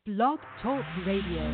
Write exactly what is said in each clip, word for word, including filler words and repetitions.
Blog Talk Radio.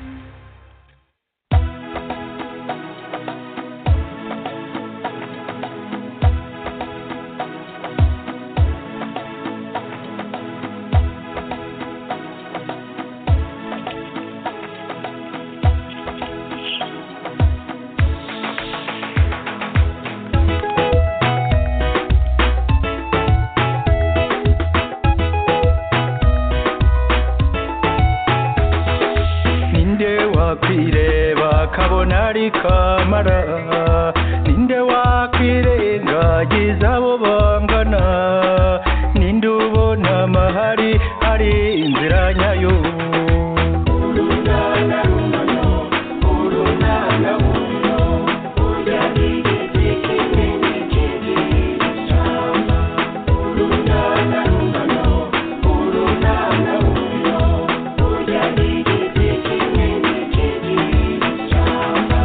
Kamara ninde wakwirengagiza abo bangana ninde ubona amahari hari inzira nyayo urunana rumano urunana uno urya nigeze kimwe n'ikindi shamba urunana rumano urunana uno urya nigeze kimwe n'ikindi shamba.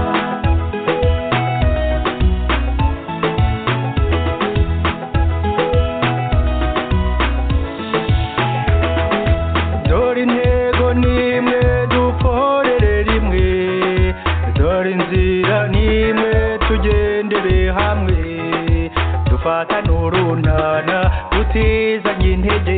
Fata nurunana utizanye intege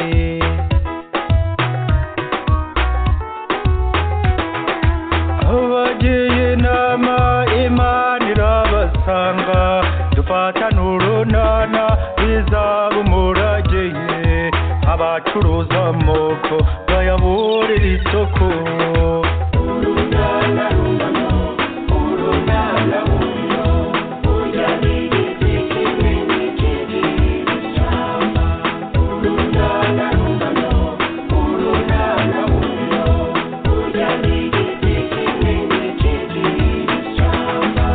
abagiye inama Imana irabasanga dufata nurunana bizaba umurage abacuruza amoko bayaburira isoko urunana rumano urunana uno urya nigeze kimwe n'ikindi shamba urunana rumano urunana uno urya nigeze kimwe n'ikindi shamba.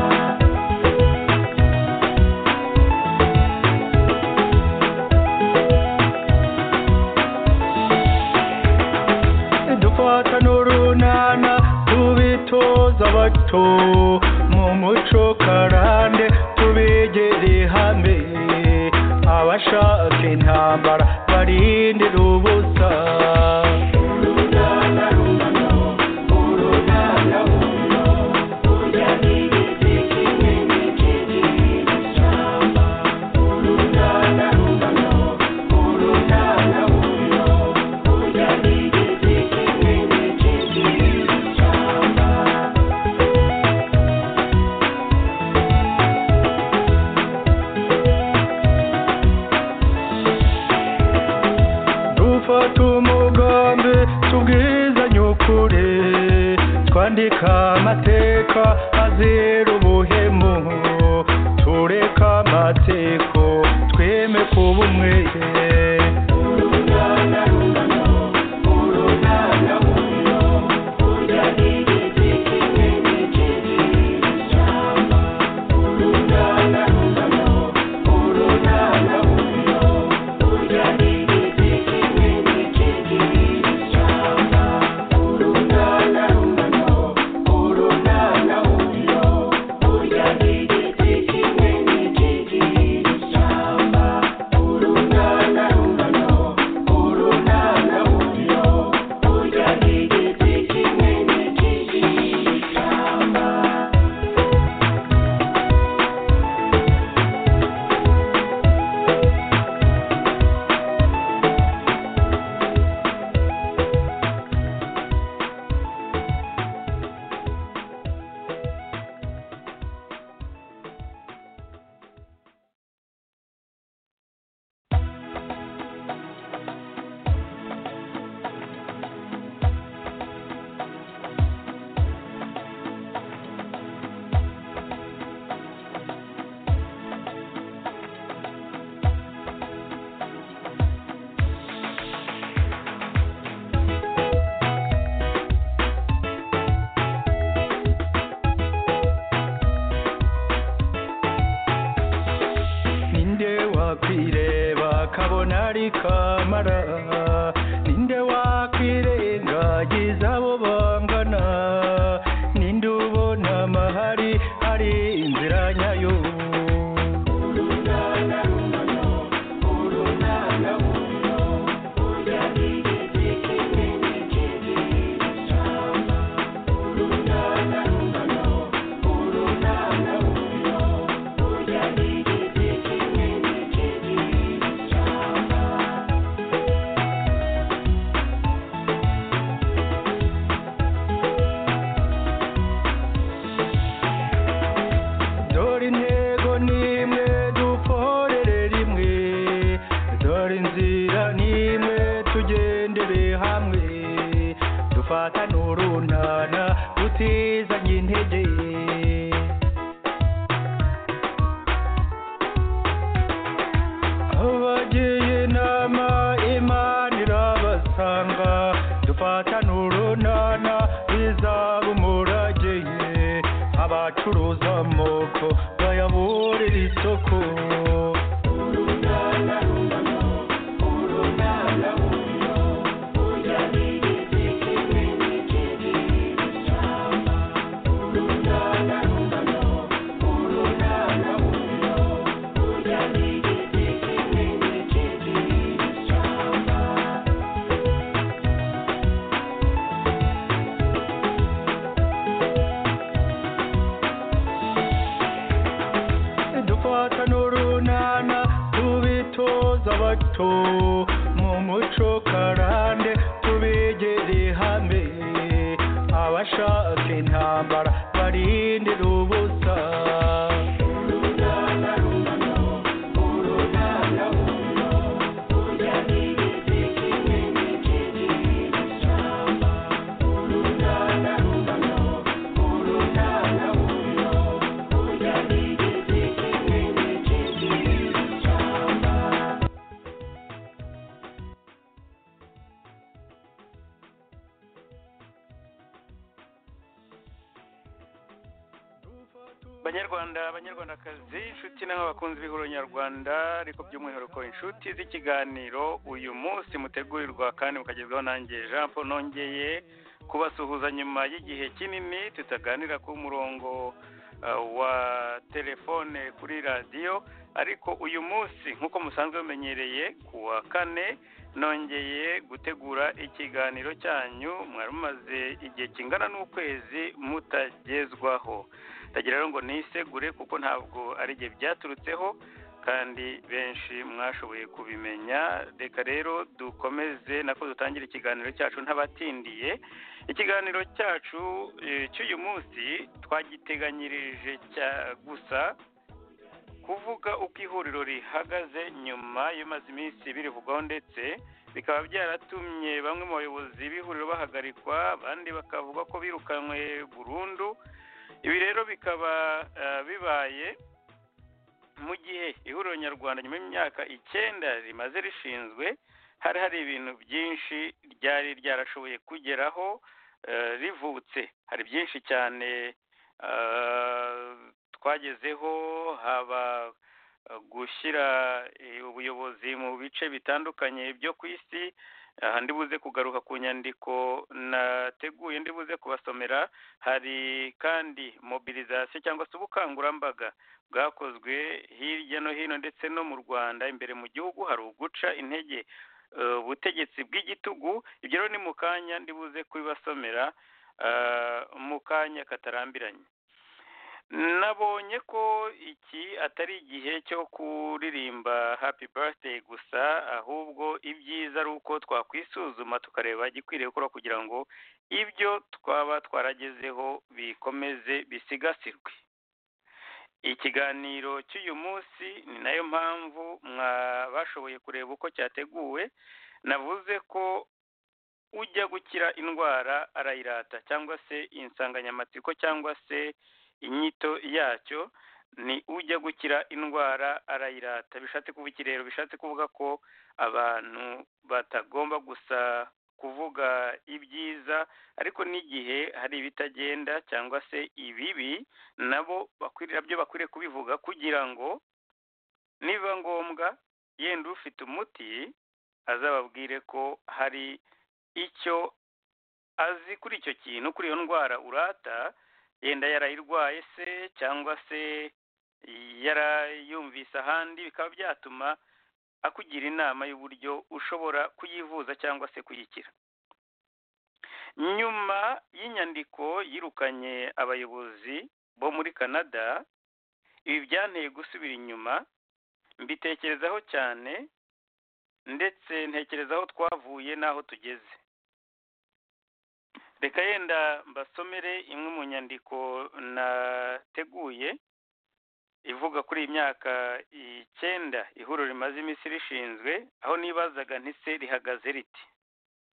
Dufata n'urunana tubitoza bato mu muco karande tubegere hamwe abashaka intambara barindira ubusa urunana rumano urunana uno urya nigeze kimwe n'ikindi shamba urunana rumano urunana uno urya nigeze kimwe n'ikindi shamba. Dufata umugambi tubwizanye ukuri twandika amateka azira ubuhemu tureka amateko tweme kuba umwe urunana rumano urunana uno urya nigeze kimwe n'ikindi shamba urunana rumano urunana uno urya nigeze kimwe n'ikindi shamba urunana rumano urunana uno tugendere hamwe dufatane urunana dutizanye intege abagiye inama imana irabasanga dufatane urunana bizaba umurage abacuruza amoko bayaburira isoko urunana rungano urunana rungano ujya n'igiti kimwe n'ikindi cyamba urunana rungano urunana rungano ujya n'igiti kimwe n'ikindi cyamba dufatane urunana tubitoza abato mu muco karande tubegere hamwe abashaka intambara barindira ubusa urunana rungano urunana rungano ujya n'igiti kimwe n'ikindi cyamba urunana rungano urunana rungano ujya n'igiti kimwe n'ikindi cyamba banyarwanda abanyarwandakazi inshuti n'abakunzi b'ihuriro nyarwanda ariko by'umwihariko inshuti z'ikiganiro uyu munsi mutegurirwa kandi mukagezwaho nanjye Jean Paul nongeye kubasuhuza nyuma y'igihe kinini tutaganira ku murongo uh, wa telefone kuri radiyo ariko uyu munsi nk'uko musanzwe mumenyereye ku wa kane nongeye gutegura ikiganiro cyanyu mwari mumaze igihe kingana n'ukwezi mutagezwaho ndagira rero ngo nisegure kuko ntabwo ari igihe byaturutseho kandi benshi mwashoboye kubimenya reka rero dukomeze nako dutangira ikiganiro cyacu ntabatindiye ikiganiro cyacu e, cy'uyu munsi twagiteganyirije cya gusa kuvuga uko ihuriro rihagaze nyuma y'amazi iminsi birivugwaho ndetse bikaba byaratumye bamwe mu bayobozi b'ihuriro bahagarikwa abandi bakavuga ko birukanwe burundu ibi rero bikaba uh, bibaye mu gihe ihuriro nyarwanda nyuma y'imyaka icyenda rimaze rishinzwe hari hari ibintu byinshi ryari ryarashoboye kugeraho uh, rivutse hari byinshi cyane uh, twagezeho haba uh, gushyira uh, ubuyobozi mu bice bitandukanye byo ku isi aha ndibuze kugaruka ku nyandiko nateguye ndibuze kubasomera hari kandi mobilization cyangwa se ubukangurambaga bwakozwe hirya no hino ndetse no mu Rwanda imbere mu gihugu hari uguca intege ubutegetsi uh, bw'igitugu ibyo rero ni mu kanya ndibuze kubibasomera uh, mu kanya katarambiranye nabonye ko iki atari igihe cyo kuririmba happy birthday gusa ahubwo ibyiza ari uko twakwisuzuma tukareba igikwiriye gukora kugira ngo ibyo twaba twaragezeho bikomeze bisigasirwe ikiganiro cy'uyu munsi ni nayo mpamvu mwabashoboye kureba uko cyateguwe navuze ko ujya gukira indwara arayirata cyangwa se insanganyamatsiko cyangwa se inyito yacyo ni ujya gukira indwara arayirata bishatse kuvuga iki rero bishatse kuvuga ko abantu batagomba gusa kuvuga ibyiza ariko n'igihe hari ibitagenda cyangwa se ibibi nabo bakwiriye byo bakwiriye kubivuga kugira ngo niba ngombwa yenda ufite umuti azababwire ko hari icyo azi kuri icyo kintu kuri iyo ndwara urata yenda yarayirwaye se cyangwa se yarayumvise ahandi bikaba byatuma akugira inama y'uburyo ushobora kuyivuza cyangwa se kuyikira nyuma y'inyandiko yirukanye abayobozi bo muri Canada ibi byanteye gusubira inyuma mbitekerezaho cyane ndetse ntekerezaho twavuye n'aho tugeze reka yenda mbasomere imwe mu nyandiko nateguye ivuga kuri iyi myaka icyenda ihuriro rimaze iminsi rishinzwe aho nibazaga ntise rihagaze riti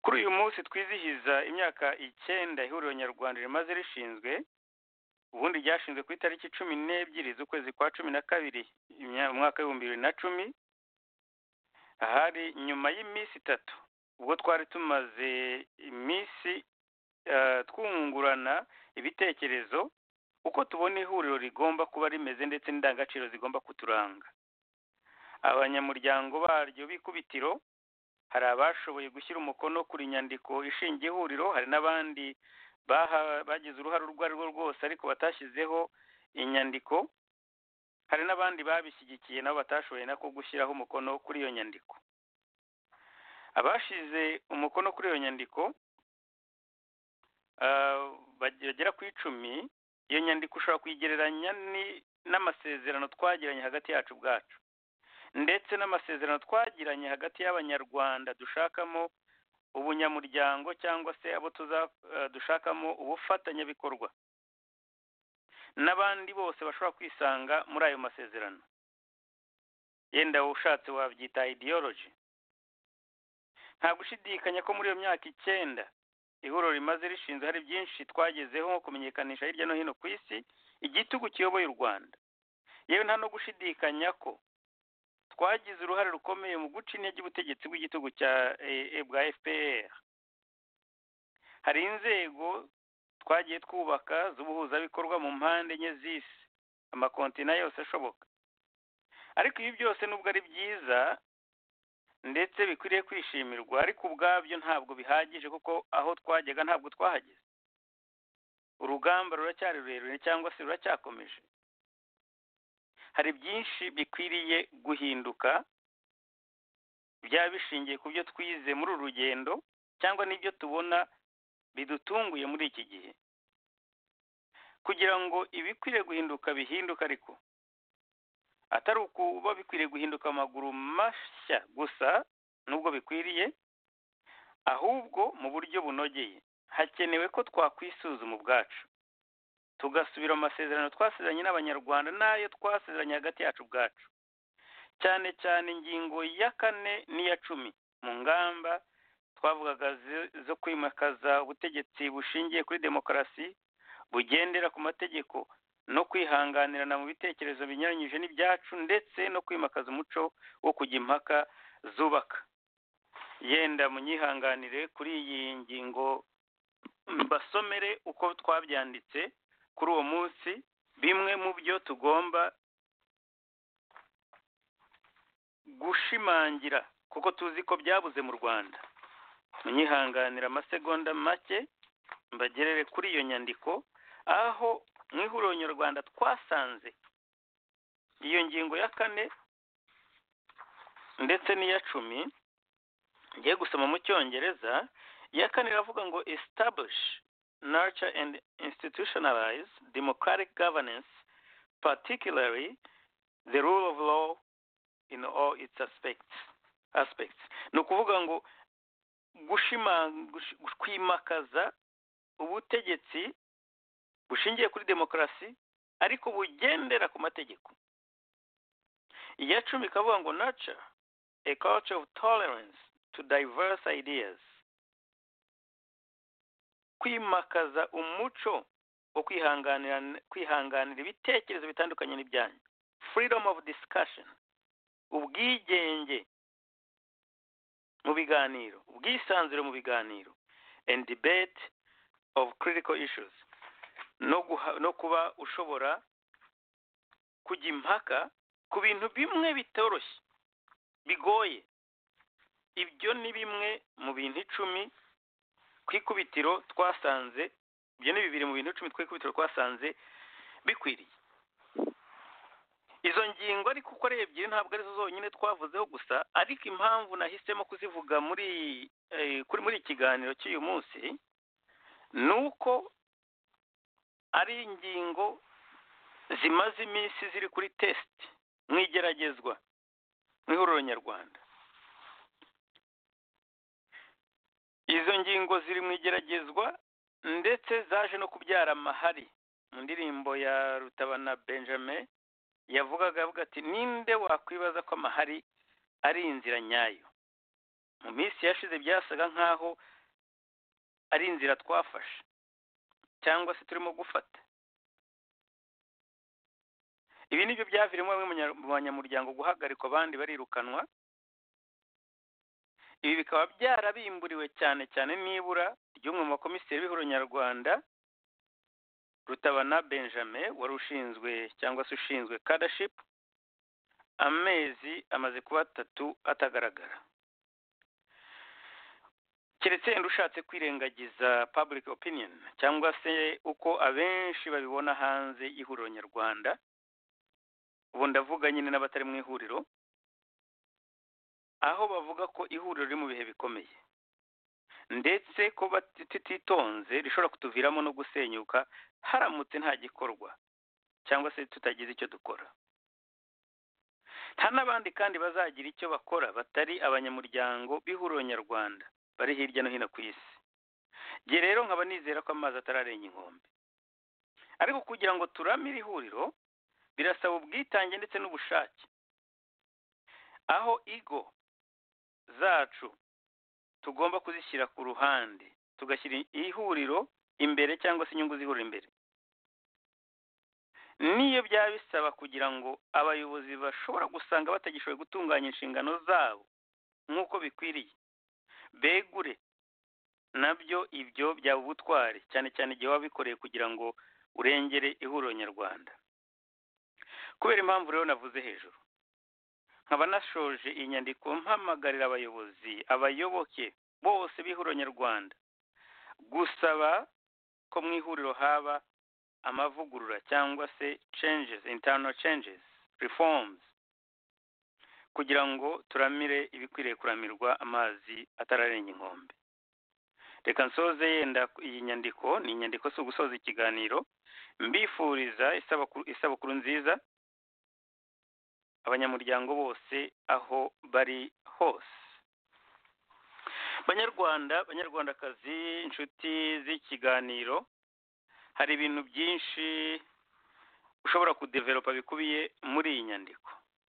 kuri uyu munsi twizihiza imyaka icyenda ihuriro nyarwanda rimaze rishinzwe, ubundi ryashinzwe ku itariki cumi n'ebyiri z'ukwezi kwa cumi na kabiri umwaka w'ibihumbi bibiri na cumi, ahari nyuma y'iminsi itatu ubwo twari tumaze iminsi twungurana ibitekerezo uko tubona ihuriro rigomba kuba rimeze ndetse n'indangagaciro zigomba kuturanga. Abanyamuryango baryo b'ikubitiro hari abashoboye gushyira umukono kuri nyandiko ishingiye ihuriro, hari n'abandi bagize uruhare urwo ari rwo rwose ariko batashyizeho inyandiko, hari n'abandi babishyigikiye nabo batashoboye nako gushyiraho umukono kuri iyo nyandiko. Abashize umukono kuri iyo nyandiko bagera ku icumi. Iyo nyandiko ushobora kuyigereranya n'amasezerano twagiranye hagati yacu ubwacu ndetse n'amasezerano twagiranye hagati y'abanyarwanda dushakamo ubunyamuryango cyangwa se abo dushakamo ubufatanyabikorwa n'abandi bose bashobora kwisanga muri ayo masezerano. Yenda ushatse wabyita ideology. Nta gushidikanya ko muri iyo myaka icyenda ihuriro rimaze rishinzwe hari byinshi twagezeho nko kumenyekanisha hirya no hino ku isi igitugu kiyoboye u Rwanda. Yewe nta no gushidikanya ko twagize uruhare rukomeye mu guca intege ubutegetsi bw'igitugu cya bwa F P R. Hari inzego twagiye twubaka z'ubuhuzabikorwa mu mpande enye z'isi, amakontina yose ashoboka. Ariko ibi byose nubwo ari byiza ndetse bikwiriye kwishimirwa, ariko ubwabyo ntabwo bihagije kuko aho twajyaga ntabwo twahageze. Urugamba ruracyari rurerure cyangwa se ruracyakomeje. Hari byinshi bikwiriye guhinduka, byaba bishingiye ku byo twize muri uru rugendo cyangwa n'ibyo tubona bidutunguye muri iki gihe. Kugira ngo ibikwiriye guhinduka bihinduka, ariko atari ukuba bikwiriye guhinduka amaguru mashya gusa nubwo bikwiriye, ahubwo mu buryo bunogeye. Hakenewe ko twakwisuzuma ubwacu tugasubira mu masezerano twasezeranye n'abanyarwanda n'ayo twasezeranye hagati yacu ubwacu, cyane cyane ingingo ya kane n'iya cumi mu ngamba twavugaga zo kwimakaza ubutegetsi bushingiye kuri demokarasi bugendera ku mategeko no kwihanganirana mu bitekerezo binyuranyije n'ibyacu ndetse no kwimakaza umuco wo kujya impaka zubaka. Yenda munyihanganire kuri iyi ngingo mbasomere uko twabyanditse kuri uwo munsi bimwe mu byo tugomba gushimangira kuko tuzi ko byabuze mu Rwanda. Munyihanganira amasegonda make mbagerere kuri iyo nyandiko aho mu ihuriro nyarwanda twasanze iyo ngingo ya kane ndetse n'iya cumi. Ngiye gusoma mu Cyongereza. Iya kane iravuga ngo establish, nurture and institutionalize democratic governance, particularly the rule of law in all its aspects. aspects. Ni ukuvuga ngo gushima kwimakaza ubutegetsi bushingiye kuri demokarasi ariko bugendera ku mategeko. Iya cumi ikavuga ngo nurture a culture of tolerance to diverse ideas. Kwimakaza umuco wo kwihanganira kwihanganira ibitekerezo bitandukanye n'ibyanyu. Freedom of discussion, ubwigenge mu biganiro, ubwisanzure mu biganiro, and debate of critical issues. No guha, no kuba ushobora kujya impaka ku bintu bimwe bitoroshye bigoye. Ibyo ni bimwe mu bintu icumi kwikubitiro twasanze, ibyo ni bibiri mu bintu icumi kwikubitiro twasanze bikwiriye. Izo ngingo ariko uko ari ebyiri ntabwo arizo zonyine twavuzeho gusa, ariko impamvu nahisemo kuzivuga muri eh, kuri muri ikiganiro cy'uyu munsi nuko ari ingingo zimaze iminsi ziri kuri test mwigeragezwa mu ihuriro nyarwanda. Izo ngingo ziri mwigeragezwa ndetse zaje no kubyara amahari. Mu ndirimbo ya Rutabana Benjamin yavugaga avuga ati ninde wakwibaza ko amahari ari inzira nyayo. mu minsi yashize byasaga nk'aho ari inzira twafashe cyangwa se turimo gufata. Ibi nibyo byavirimo bamwe mu banyamuryango guhagarikwa, abandi barirukanwa. Ibi bikaba byarabimburiwe cyane cyane n'ibura ry'umwe mu bakomiseri b'ihuriro nyarwanda, Rutabana Benjamin, wari ushinzwe cyangwa se ushinzwe cadaship. Amezi amaze kuba atatu atagaragara, keretse yenda ushatse kwirengagiza public opinion cyangwa se uko abenshi babibona hanze y'ihuriro nyarwanda. Ubu ndavuga nyine n'abatari mu ihuriro, aho bavuga ko ihuriro riri mu bihe bikomeye ndetse ko batititonze rishobora kutuviramo no gusenyuka haramutse nta gikorwa cyangwa se tutagize icyo dukora. Nta n'abandi kandi bazagira icyo bakora batari abanyamuryango b'ihuriro nyarwanda bari hirya no hino ku isi. Nge rero nkaba nizera ko amazi atararenga inkombe, ariko kugira ngo turamire ihuriro birasaba ubwitange ndetse n'ubushake, aho ego zacu tugomba kuzishyira ku ruhande, tugashyira ihuriro imbere cyangwa se inyungu z'ihuriro imbere. Niyo byaba bisaba kugira ngo abayobozi bashobora gusanga batagishoboye gutunganya inshingano zabo nk'uko bikwiriye begure, nabyo ibyo byaba ubutwari, cyane cyane igihe waba bikoreye kugira ngo urengere ihuriro nyarwanda. Kubera impamvu rero navuze hejuru, nkaba nashoje iyi nyandiko mpamagarira abayobozi, abayoboke bose b'ihuriro nyarwanda gusaba ko mu ihuriro haba amavugurura cyangwa se changes, internal changes, reforms, kugira ngo turamire ibikwiriye kuramirwa amazi atararenga inkombe. Reka nsoze yenda iyi nyandiko, ni inyandiko si ugusoza ikiganiro, mbifuriza isabukuru nziza abanyamuryango bose aho bari hose. Banyarwanda, banyarwandakazi, inshuti z'ikiganiro, hari ibintu byinshi ushobora kudevelopa bikubiye muri iyi nyandiko.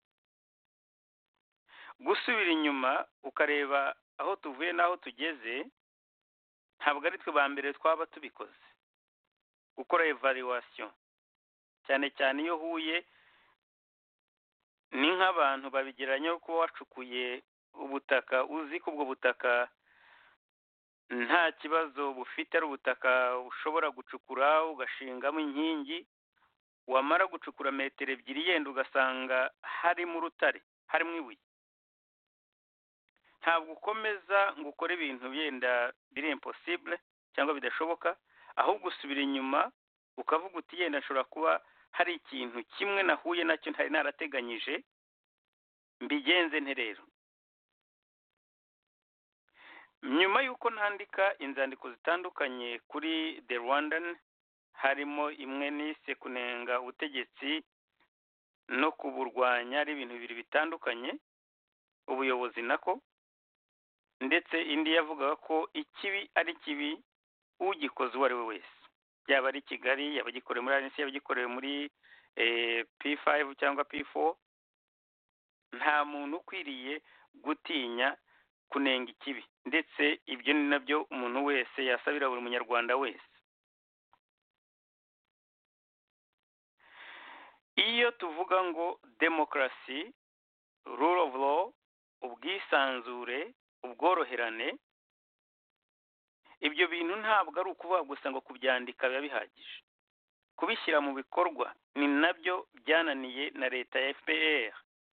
Gusubira inyuma ukareba aho tuvuye n'aho tugeze, ntabwo ari twe ba mbere twaba tubikoze. Gukora evaluation cyane cyane iyo huye ni nk'abantu babigereranya ko wacukuye ubutaka, uzi ko ubwo butaka nta kibazo bufite, ari ubutaka ushobora gucukura ugashingamo inkingi, wamara gucukura metero ebyiri yenda ugasanga harimo urutare, harimo ibuye. Ntabwo ukomeza ngo ukore ibintu yenda biri impossible cyangwa bidashoboka, ahubwo usubira inyuma ukavuga uti yenda nshobora kuba hari ikintu kimwe nahuye nacyo ntari narateganyije, mbigenze nte rero. Nyuma y'uko nandika inzandiko zitandukanye kuri The Rwandan, harimo imwe nise kunenga ubutegetsi no kuburwanya, ari ibintu bibiri bitandukanye, ubuyobozi nako, ndetse indi yavugaga ko ikibi ari kibi ugikoze uwo ari we wese, yaba ari Kigali, yaba gikorewe muri A N C, yaba gikorewe muri P five cyangwa P four, nta muntu ukwiriye gutinya kunenga ikibi, ndetse ibyo ni nabyo umuntu wese yasabira buri munyarwanda wese. Iyo tuvuga ngo demokarasi, rule of law, ubwisanzure, ubworoherane, ibyo bintu ntabwo ari ukuvuga gusa ngo kubyandika biba bihagije. Kubishyira mu bikorwa ni nabyo byananiye na leta ya F P R.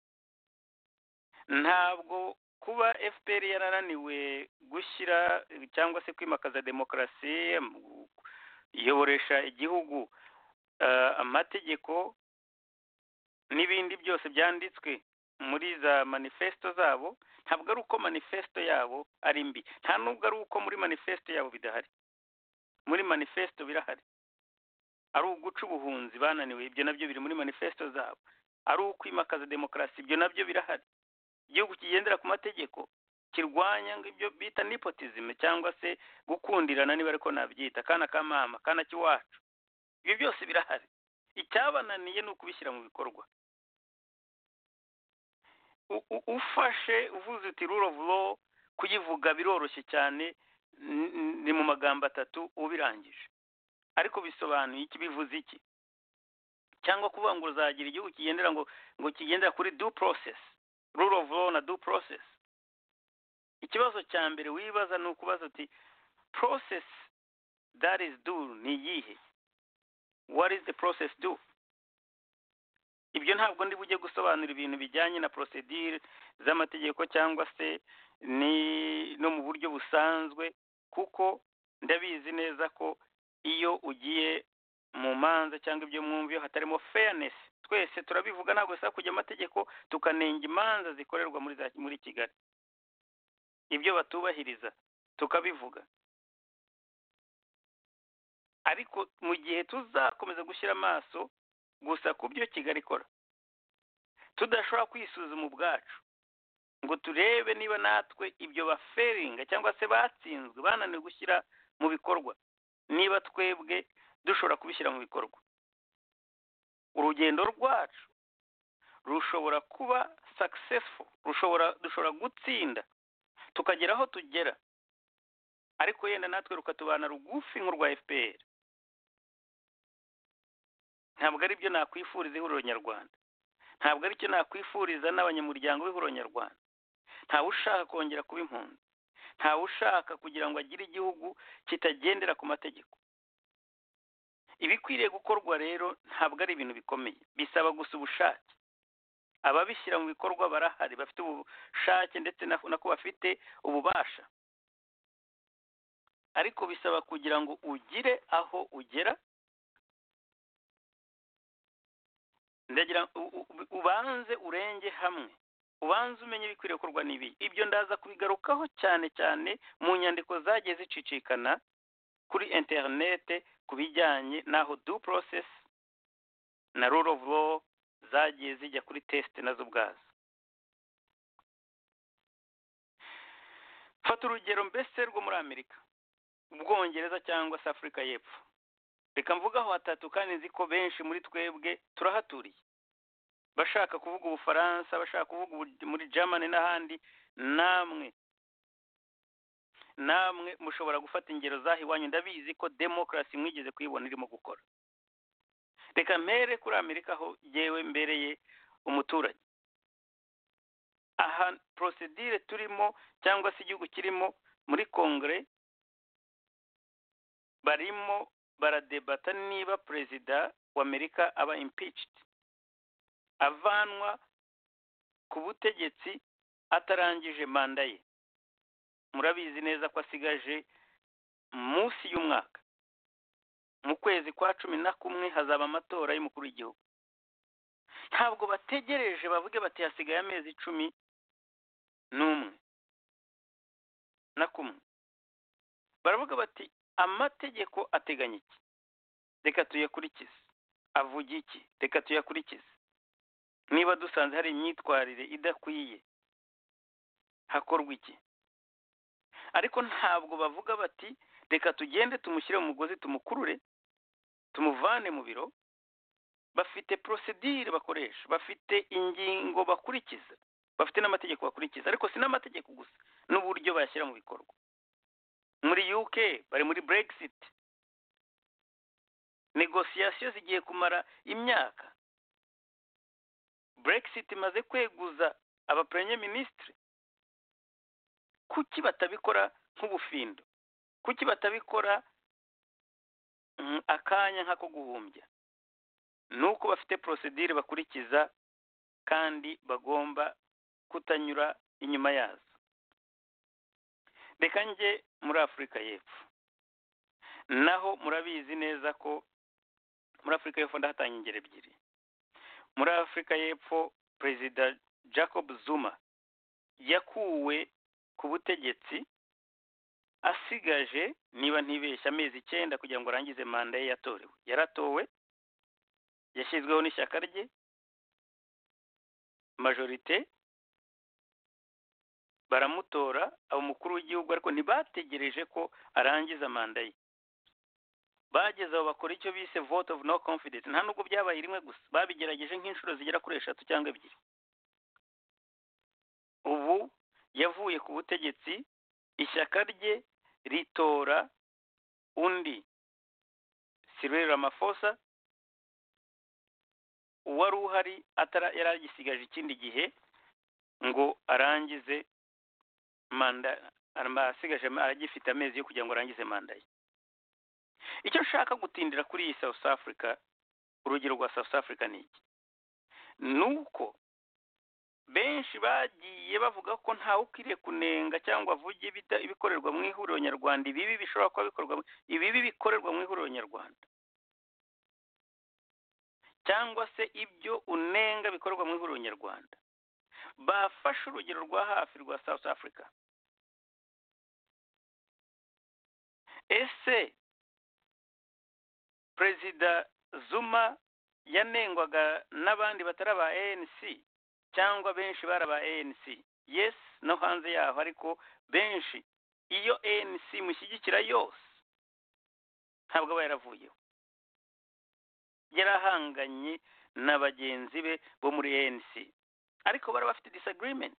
Ntabwo kuba F P R yarananiwe gushyira cyangwa se kwimakaza demokarasi, iyoboresha igihugu uh, amategeko n'ibindi byose byanditswe muri za manifesto zabo, ntabwo ari uko manifesto yabo ari mbi, nta nubwo ari uko muri manifesto yabo bidahari. Muri manifesto birahari. Ari uguca ubuhunzi bananiwe, ibyo nabyo biri muri manifesto zabo. Ari ukwimakaza demokarasi, ibyo nabyo birahari. Igihugu kigendera ku mategeko, kirwanya ngo ibyo bita nepotism cyangwa se gukundirana, niba ariko nabyita kana kamama kana kiwacu, ibyo byose birahari. Icyabananiye ni ukubishyira mu bikorwa. Ufashe uvuze uti rule of law, kuyivuga biroroshye cyane, ni mu magambo atatu ubirangije, ariko bisobanuye iki, bivuze iki? Cyangwa kuvuga ngo uzagira igihugu kigendera ngo ngo kigendera kuri due process, rule of law na due process. Ikibazo cya mbere wibaza ni ukubaza uti process that is due ni iyihe? What is the process due? Ibyo ntabwo ndi bujye gusobanura ibintu bijyanye na procedure z'amategeko cyangwa se ni no mu buryo busanzwe, kuko ndabizi neza ko iyo ugiye mu manza cyangwa ibyo mwumva iyo hatarimo fairness, twese turabivuga, ntabwo sa kujya amategeko tukanenga imanza zikorerwa muri muri Kigali, ibyo batubahiriza tukabivuga. Ariko mu gihe tuzakomeza gushyira amaso gusa ku byo Kigali ikora, tudashobora kwisuzuma ubwacu ngo turebe niba natwe ibyo baferinga cyangwa se batsinzwe bananiwe gushyira mu bikorwa, niba twebwe dushobora kubishyira mu bikorwa, urugendo rwacu rushobora kuba successful, rushobora dushobora gutsinda tukagera aho tugera, ariko yenda natwe rukatubana rugufi nk'urwa F P R. Ntabwo ari byo nakwifuriza ihuriro nyarwanda, ntabwo ari cyo nakwifuriza n'abanyamuryango b'ihuriro nyarwanda. Ntawe ushaka kongera kuba impunzi, ntawe ushaka kugira ngo agire igihugu kitagendera ku mategeko. Ibikwiriye gukorwa rero ntabwo ari ibintu bikomeye, bisaba gusa ubushake. Ababishyira mu bikorwa barahari, bafite ubushake ndetse nako bafite ububasha, ariko bisaba kugira ngo ugire aho ugera, ndagira ubanze urenge hamwe, ubanze umenye ibikwiriye gukorwa n'ibi. Ibyo ndaza kubigarukaho cyane cyane mu nyandiko zagiye zicicikana kuri interinete ku bijyanye n'aho due process na rule of law zagiye zijya kuri test nazo ubwazo. Fata urugero mbese rwo muri Amerika, Ubwongereza cyangwa se Afurika y'Epfo. Reka mvugaho hatatu kandi nzi ko benshi muri twebwe turahaturiye, bashaka kuvuga Ubufaransa, bashaka kuvuga muri Germany n'ahandi. Namwe namwe mushobora gufata ingero zaho iwanyu, ndabizi ko demokarasi mwigeze kuyibona irimo gukora. Reka mpere kuri Amerika aho yewe mbereye umuturage. Aha procedure turimo cyangwa se igihugu kirimo muri Congress, barimo baradebata niba perezida wa Amerika aba impeached, avanwa ku butegetsi atarangije manda ye. Murabizi neza ko asigaje munsi y'umwaka, mu kwezi kwa cumi na kumwe hazaba amatora y'umukuru w'igihugu. Ntabwo bategereje bavuge bati hasigaye amezi cumi n'umwe na kumwe, baravuga bati amategeko ateganya iki, reka tuyakurikize. Avuga iki, reka tuyakurikize. Niba dusanze hari imyitwarire idakwiye, hakorwa iki. Ariko ntabwo bavuga bati reka tugende tumushyire mu mugozi tumukurure tumuvane mu biro. Bafite procedure bakoresha, bafite ingingo bakurikiza, bafite n'amategeko bakurikiza, ariko si n'amategeko gusa n'uburyo bayashyira mu bikorwa. Muri U K bari muri Brexit, negotiation zigiye kumara imyaka. Brexit imaze kweguza aba premier ministre. Kuki batabikora nk'ubufindo? Kuki batabikora mm, akanya nkako guhumbya? Nuko bafite procedure bakurikiza kandi bagomba kutanyura inyuma yazo. Reka nje muri Afurika y'Epfo. Naho murabizi neza ko muri Afurika y'Epfo ndahatanga ingero ebyiri. Muri Afurika y'Epfo Perezida Jacob Zuma yakuwe ku butegetsi asigaje niba ntibeshya amezi icyenda kugira ngo arangize manda ye yatorewe. Yaratowe, yashyizweho n'ishyaka rye majorite, baramutora abo umukuru w'igihugu, ariko ntibategereje ko arangiza manda ye. Bageze aho bakora icyo bise vote of no confidence. Nta nubwo byabaye rimwe gusa, babigerageje nk'inshuro zigera kuri eshatu cyangwa ebyiri. Ubu yavuye ku butegetsi ishyaka rye ritora undi Cyril Ramaphosa uwari uhari atara yari agisigaje ikindi gihe ngo arangize manda arasigaje aragifite amezi yo kugira ngo arangize manda ye. Icyo nshaka gutindira kuri iyi South Africa, urugero rwa South Africa ni iki? Nuko benshi bagiye bavuga ko ntawe ukwiriye kunenga cyangwa avuge ibikorerwa mu ihuriro nyarwanda, ibibi bishobora kuba bikorwa ibibi bikorerwa mu ihuriro nyarwanda, cyangwa se ibyo unenga bikorwa mu ihuriro nyarwanda. Bafashe urugero rwa hafi rwa South Africa. Ese Perezida Zuma yanengwaga n'abandi batari aba A N C cyangwa benshi baraba A N C? Yes, no hanze yaho, ariko benshi iyo A N C mushyigikira yose ntabwo aba yaravuyeho. Yarahanganye na bagenzi be bo muri A N C, ariko bari bafite disagreement,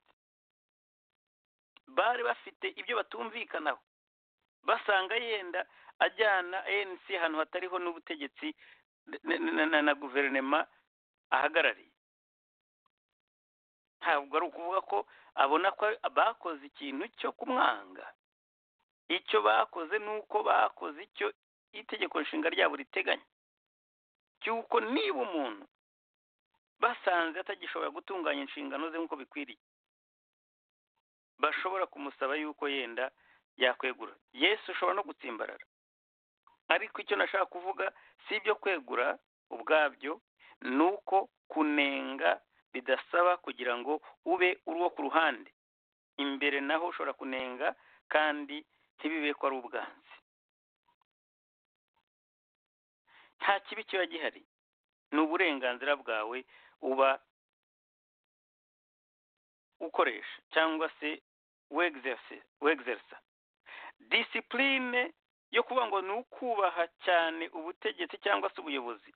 bari bafite ibyo batumvikanaho, basanga yenda ajyana A N C ahantu hatariho n'ubutegetsi na guverinoma ahagarariye. Ntabwo ari ukuvuga ko abona ko bakoze ikintu cyo kumwanga. Icyo bakoze nuko bakoze icyo itegeko nshinga ryabo riteganya, cyuko niba umuntu basanze atagishobora gutunganya inshingano ze nk'uko bikwiriye, bashobora kumusaba yuko yenda yakwegura. Yesu ushobora no gutsimbarara, ariko icyo nashaka kuvuga si ibyo kwegura ubwabyo, nuko kunenga bidasaba kugira ngo ube uri wo ku ruhande. Imbere naho ushobora kunenga kandi ntibibe ko ari ubwanzi. Nta kibi kiba gihari, ni uburenganzira bwawe uba ukoresha cyangwa se wegzersa. Discipline yo kuvuga ngo ni ukubaha cyane ubutegetsi cyangwa se ubuyobozi.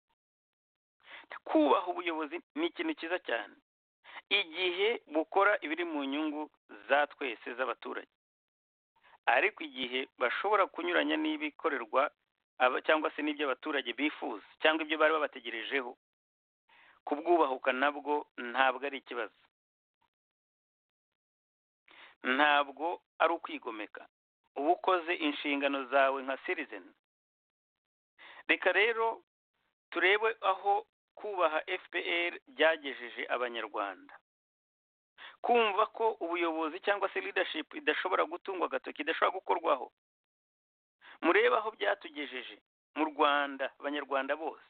Kubaha ubuyobozi ni ikintu cyiza cyane igihe bukora ibiri mu nyungu za twese z'abaturage, ariko igihe bashobora kunyuranya n'ibikorerwa cyangwa se n'ibyo abaturage bifuza cyangwa ibyo bari babategerejeho, kubwubahuka nabwo ntabwo ari ikibazo, ntabwo ari ukwigomeka, uba ukoze inshingano zawe nka citizen. Reka rero turebe aho kubaha F P R byagejeje abanyarwanda. Kumva ko ubuyobozi cyangwa se leadership idashobora gutungwa agatoki, idashobora gukorwaho. Murebe aho byatugejeje mu Rwanda, abanyarwanda bose.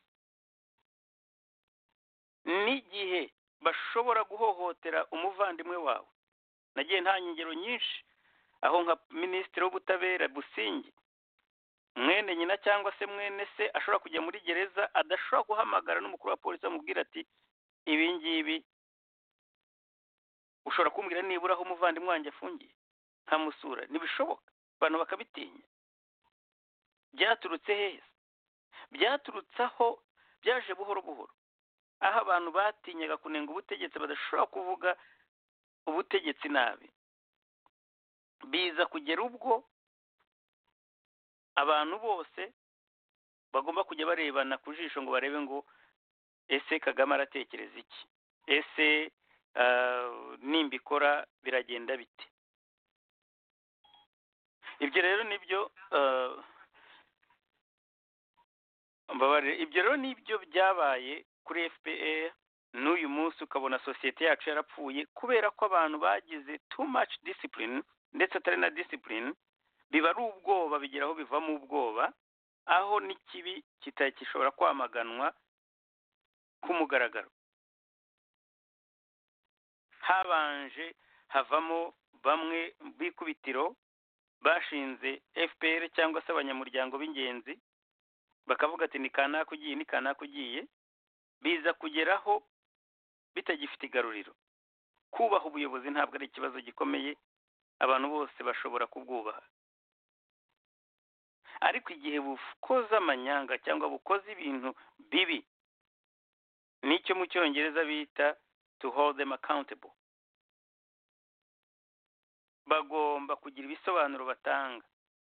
N'igihe bashobora guhohotera umuvandimwe wawe. Nagiye nta nyingero nyinshi aho nka minisitiri w'ubutabera Busingi, mwene nyina cyangwa se mwene se ashobora kujya muri gereza, adashobora guhamagara n'umukuru wa polisi amubwira ati ibi ngibi ushobora kumbwira nibura aho umuvandimwe wanjye afungiye nkamusura. Ntibishoboka, abantu bakabitinya. Byaturutse heza, byaturutse aho byaje buhoro buhoro, aho abantu batinyaga kunenga ubutegetsi badashobora kuvuga ubutegetsi nabi. Biza kugera ubwo abantu bose bagomba kujya barebana ku jisho ngo barebe ngo ese Kagame aratekereza iki, ese nimbikora biragenda bite. Ibyo rero nibyo mbabare ibyo rero nibyo byabaye kuri F P R. N'uyu munsi ukabona sosiyete yacu yarapfuye kubera ko abantu bagize too much discipline, ndetse atari na discipline, biba ari ubwoba, bigeraho bivamo ubwoba, aho n'ikibi kitakishobora kwamaganwa ku mugaragaro. Habanje havamo bamwe bikubitiro bashinze F P R cyangwa se abanyamuryango b'ingenzi, bakavuga ati ni kanaka ugiye ni kanaka ugiye. Biza kugeraho bitagifite igaruriro. Kubaha ubuyobozi ntabwo ari ikibazo gikomeye, abantu bose bashobora kubwubaha, ariko igihe bukoze amanyanga cyangwa bukoze ibintu bibi, nicyo mu Cyongereza bita to hold them accountable. bagomba kugira ibisobanuro batanga.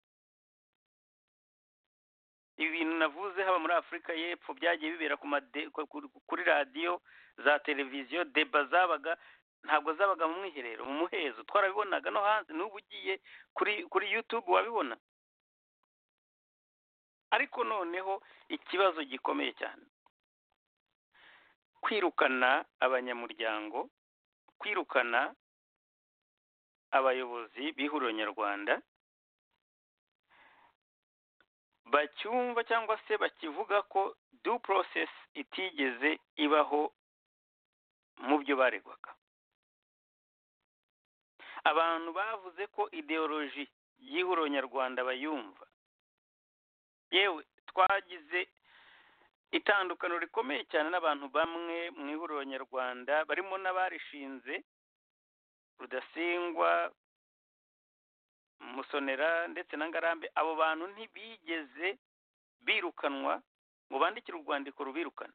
Ibi bintu navuze haba muri Afurika y'Epfo byagiye bibera ku made, kuri radiyo za televiziyo, deba zabaga ntabwo zabaga mu mwiherero, mu muhezo, twarabibonaga no hanze, n'ubu ugiye kuri kuri YouTube wabibona. Ariko noneho ikibazo gikomeye cyane, kwirukana abanyamuryango, kwirukana abayobozi b'ihuriro nyarwanda bacyumva cyangwa se bakivuga ko due process itigeze ibaho mu byo baregwaga. Abantu bavuze ko ideology y'ihuriro nyarwanda bayumva. Yewe twagize itandukano rikomeye cyane n'abantu bamwe mu ihuriro nyarwanda barimo n'abarishinze, Rudasingwa, Musonera ndetse na Ngarambe. Abo bantu ntibigeze birukanwa ngo bandikire urwandiko rubirukana.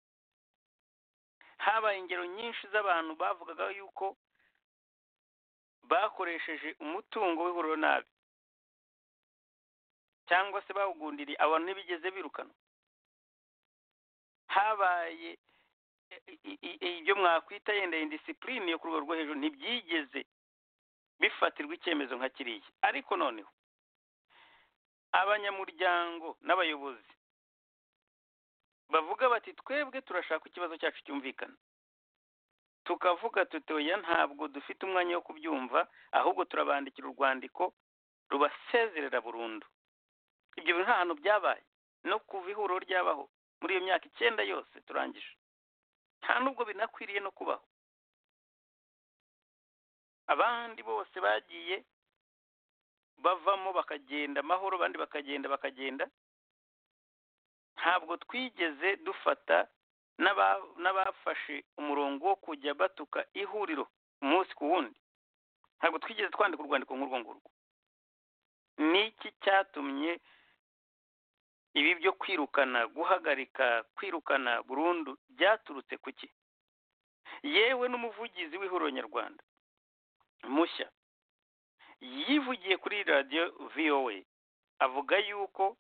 Habaye ingero nyinshi z'abantu bavugaga yuko bakoresheje umutungo w'ihuriro nabi cyangwa se bawugundiriye, abantu ntibigeze birukanwa. Habaye ibyo mwakwita yenda indiscipline yo ku rwego rwo hejuru, ntibyigeze bifatirwa icyemezo nka kiriya. Ariko noneho abanyamuryango n'abayobozi bavuga bati twebwe turashaka ikibazo cyacu cyumvikana, tukavuga tutoya ntabwo dufite umwanya wo kubyumva, ahubwo turabandikira urwandiko rubasezerera burundu. Ibyo bintu nta hantu byabaye no kuva ihuriro ryabaho muri iyo myaka icyenda yose turangije, nta nubwo binakwiriye no kubaho. Abandi bose bagiye bavamo bakagenda amahoro, abandi bakagenda bakagenda. Ntabwo twigeze dufata n'abafashe umurongo wo kujya batuka ihuriro umunsi ku wundi. Ntabwo twigeze twandika urwandiko nk'urwo ngurwo. Niki cyatumye ibi byo kwirukana, guhagarika, kwirukana burundu byaturutse kuki? Yewe n'umuvugizi w'ihuriro nyarwanda mushya yivugiye kuri radio V O A avuga yuko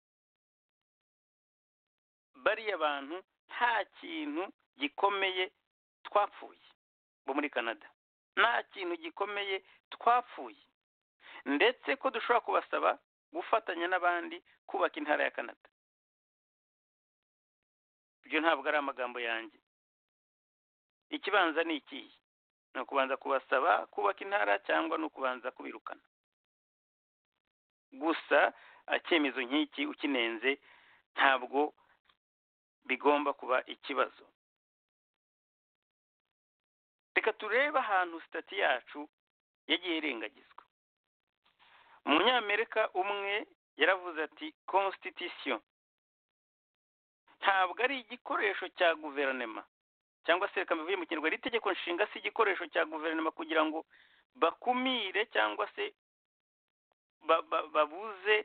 bariya abantu nta kintu gikomeye twapfuye bo muri Canada, nta kintu gikomeye twapfuye, ndetse ko dushobora kubasaba gufatanya n'abandi kubaka intara ya Canada. Ibyo ntabwo ari amagambo yanjye. Ikibanza ni ikihe? Ni ukubanza kubasaba kubaka intara cyangwa ni ukubanza kubirukana? Gusa icyemezo nk'iki ukinenze ntabwo bigomba kuba ikibazo. Reka turebe ahantu stati yacu yagiye irengagizwa. Umunyamerika umwe yaravuze ati constitution ntabwo ari igikoresho cya guverinoma, cyangwa se reka mbivuye mu Kinyarwanda, itegeko nshinga si igikoresho cya guverinoma kugira ngo bakumire cyangwa se babuze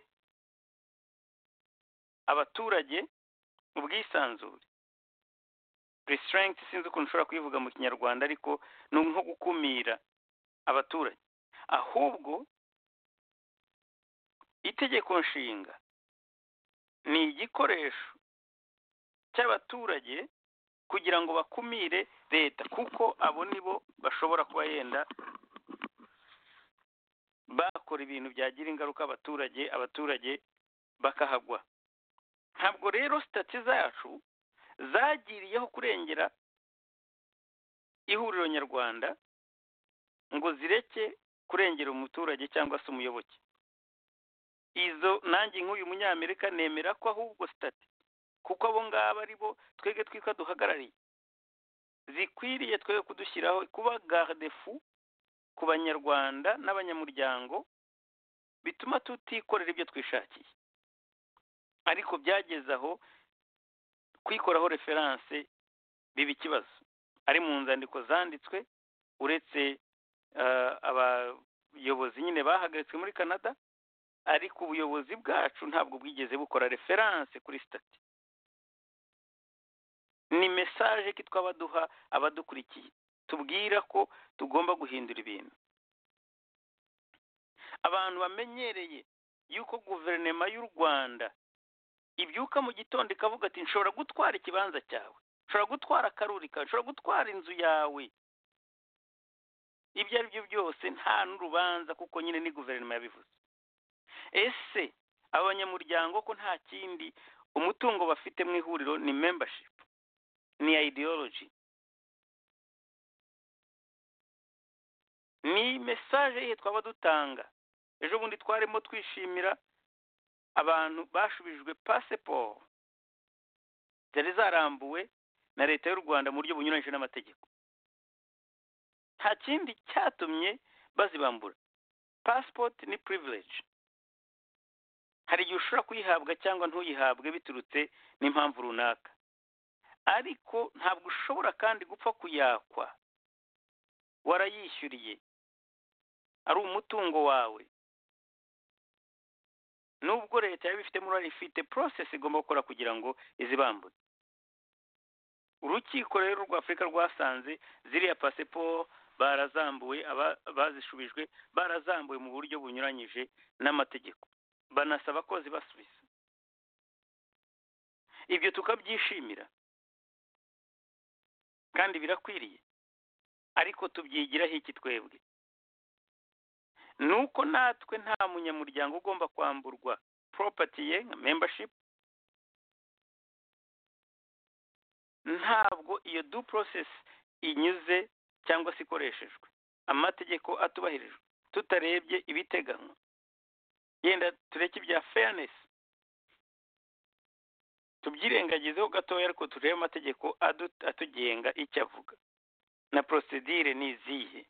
abaturage ubwisanzure. Restraint sinzi ukuntu ushobora kuyivuga mu Kinyarwanda, ariko ni nko gukumira abaturage. Ahubwo itegeko nshinga ni igikoresho cy'abaturage kugira ngo bakumire leta, kuko abo nibo bashobora kuba yenda bakora ibintu byagira ingaruka abaturage, abaturage bakahagwa. Ntabwo rero stati zacu zagiriyeho kurengera ihuriro nyarwanda ngo zireke kurengera umuturage cyangwa se umuyoboke. Izo nanjye nk'uyu munyamerika nemera ko ahubwo stati, kuko abo ngabo ari bo twege twika duhagarariye, zikwiriye twege kudushyiraho kuba garde fou ku banyarwanda n'abanyamuryango, bituma tutikorera ibyo twishakiye. Ariko byageze aho kwikoraho reference biba ikibazo, ari mu nzandiko zanditswe, uretse uh, abayobozi nyine bahagaritswe muri Canada, ariko ubuyobozi bwacu ntabwo bwigeze bukora reference kuri stati. Ni message ki twabaduha abadukurikiye, tubwira ko tugomba guhindura ibintu. abantu bamenyereye yuko guverinoma y'u Rwanda ibyuka mu gitondo ikavuga ati nshobora gutwara ikibanza cyawe, nshobora gutwara akaruri kawe, nshobora gutwara inzu yawe, ibyo ari byo byose nta n'urubanza kuko nyine ni guverinoma yabivuze. Ese abanyamuryango ko nta kindi umutungo bafite mu ihuriro ni membership, ni ideology, ni message ye twaba dutanga. Ejo bundi twarimo twishimira abantu bashubijwe passport zari zarambuwe na leta y'u Rwanda mu buryo bunyuranyije n'amategeko. Nta kindi cyatumye bazibambura. Passport ni privilege. Hari igihe ushobora kuyihabwa cyangwa ntuyihabwe biturutse n'impamvu runaka, ariko ntabwo ushobora kandi gupfa kuyakwa warayishyuriye, ari umutungo wawe. Nubwo leta yabifitemo uruhare, ifite process igomba gukora kugira ngo izibambure. Urukiko rero rwa Afurika rwasanze ziriya passport barazambuwe, bazishubijwe barazambuwe mu buryo bunyuranyije n'amategeko, banasaba ko zibasubiza. Ibyo tukabyishimira kandi birakwiriye, ariko tubyigiraho iki twebwe? Nuko natwe nta munyamuryango ugomba kwamburwa property ye nka membership, ntabwo iyo due process inyuze cyangwa se ikoreshejwe, amategeko atubahirijwe, tutarebye ibiteganywa. Yenda tureke ibya fairness tubyirengagizeho gatoya, ariko turebe amategeko atugenga icyo avuga na procedure ni izihe.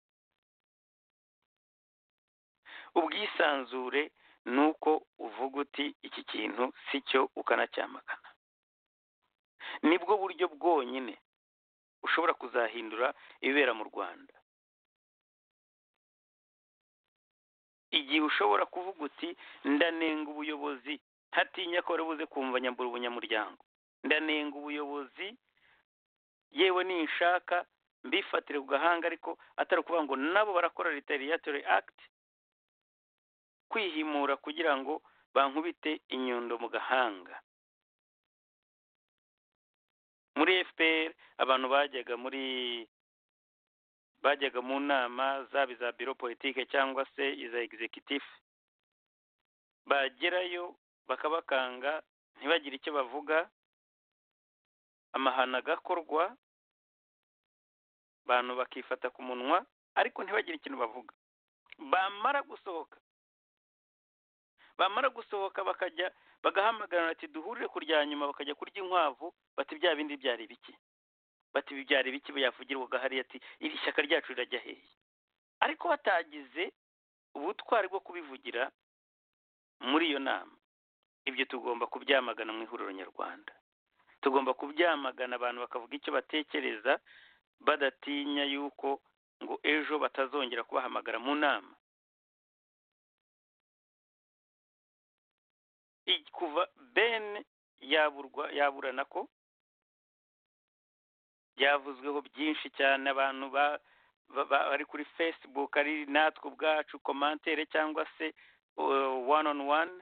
Ubwisanzure nuko uvuga uti iki kintu si cyo ukanacyamagana. Nibwo buryo bwonyine ushobora kuzahindura ibibera mu Rwanda. Igihe ushobora kuvuga uti ndanenga ubuyobozi ntatinya ko buze kumva nyambura ubunyamuryango, ndanenga ubuyobozi yewe ninshaka mbifatire ku gahanga, ariko atari ukuvuga ngo nabo barakora retaliatory act, kwihimura kugira ngo bankubite inyundo mu gahanga. Muri F P R abantu bajyaga muri bajyaga mu nama zaba za biro politike cyangwa se iza executive, bagerayo bakabakanga ntibagire icyo bavuga, amahana gakorwa, abantu bakifata ku munwa ariko ntibagire ikintu bavuga. Bamara gusohoka bamara gusohoka bakajya bagahamagara ati duhurire kurya nyuma, bakajya kurya inkwavu, bati bya bindi byari biki, bati byari biki byavugirwaga hari, ati iri shyaka ryacu rirajya hehe. Ariko batagize ubutwari bwo kubivugira muri iyo nama. Ibyo tugomba kubyamagana mu ihuriro nyarwanda, tugomba kubyamagana abantu bakavuga icyo batekereza badatinya yuko ngo ejo batazongera kubahamagara mu nama. Kuva Ben yaburwa yaburana ko byavuzweho byinshi cyane, abantu bari kuri Facebook, ari natwe ubwacu commentaire cyangwa se one on one,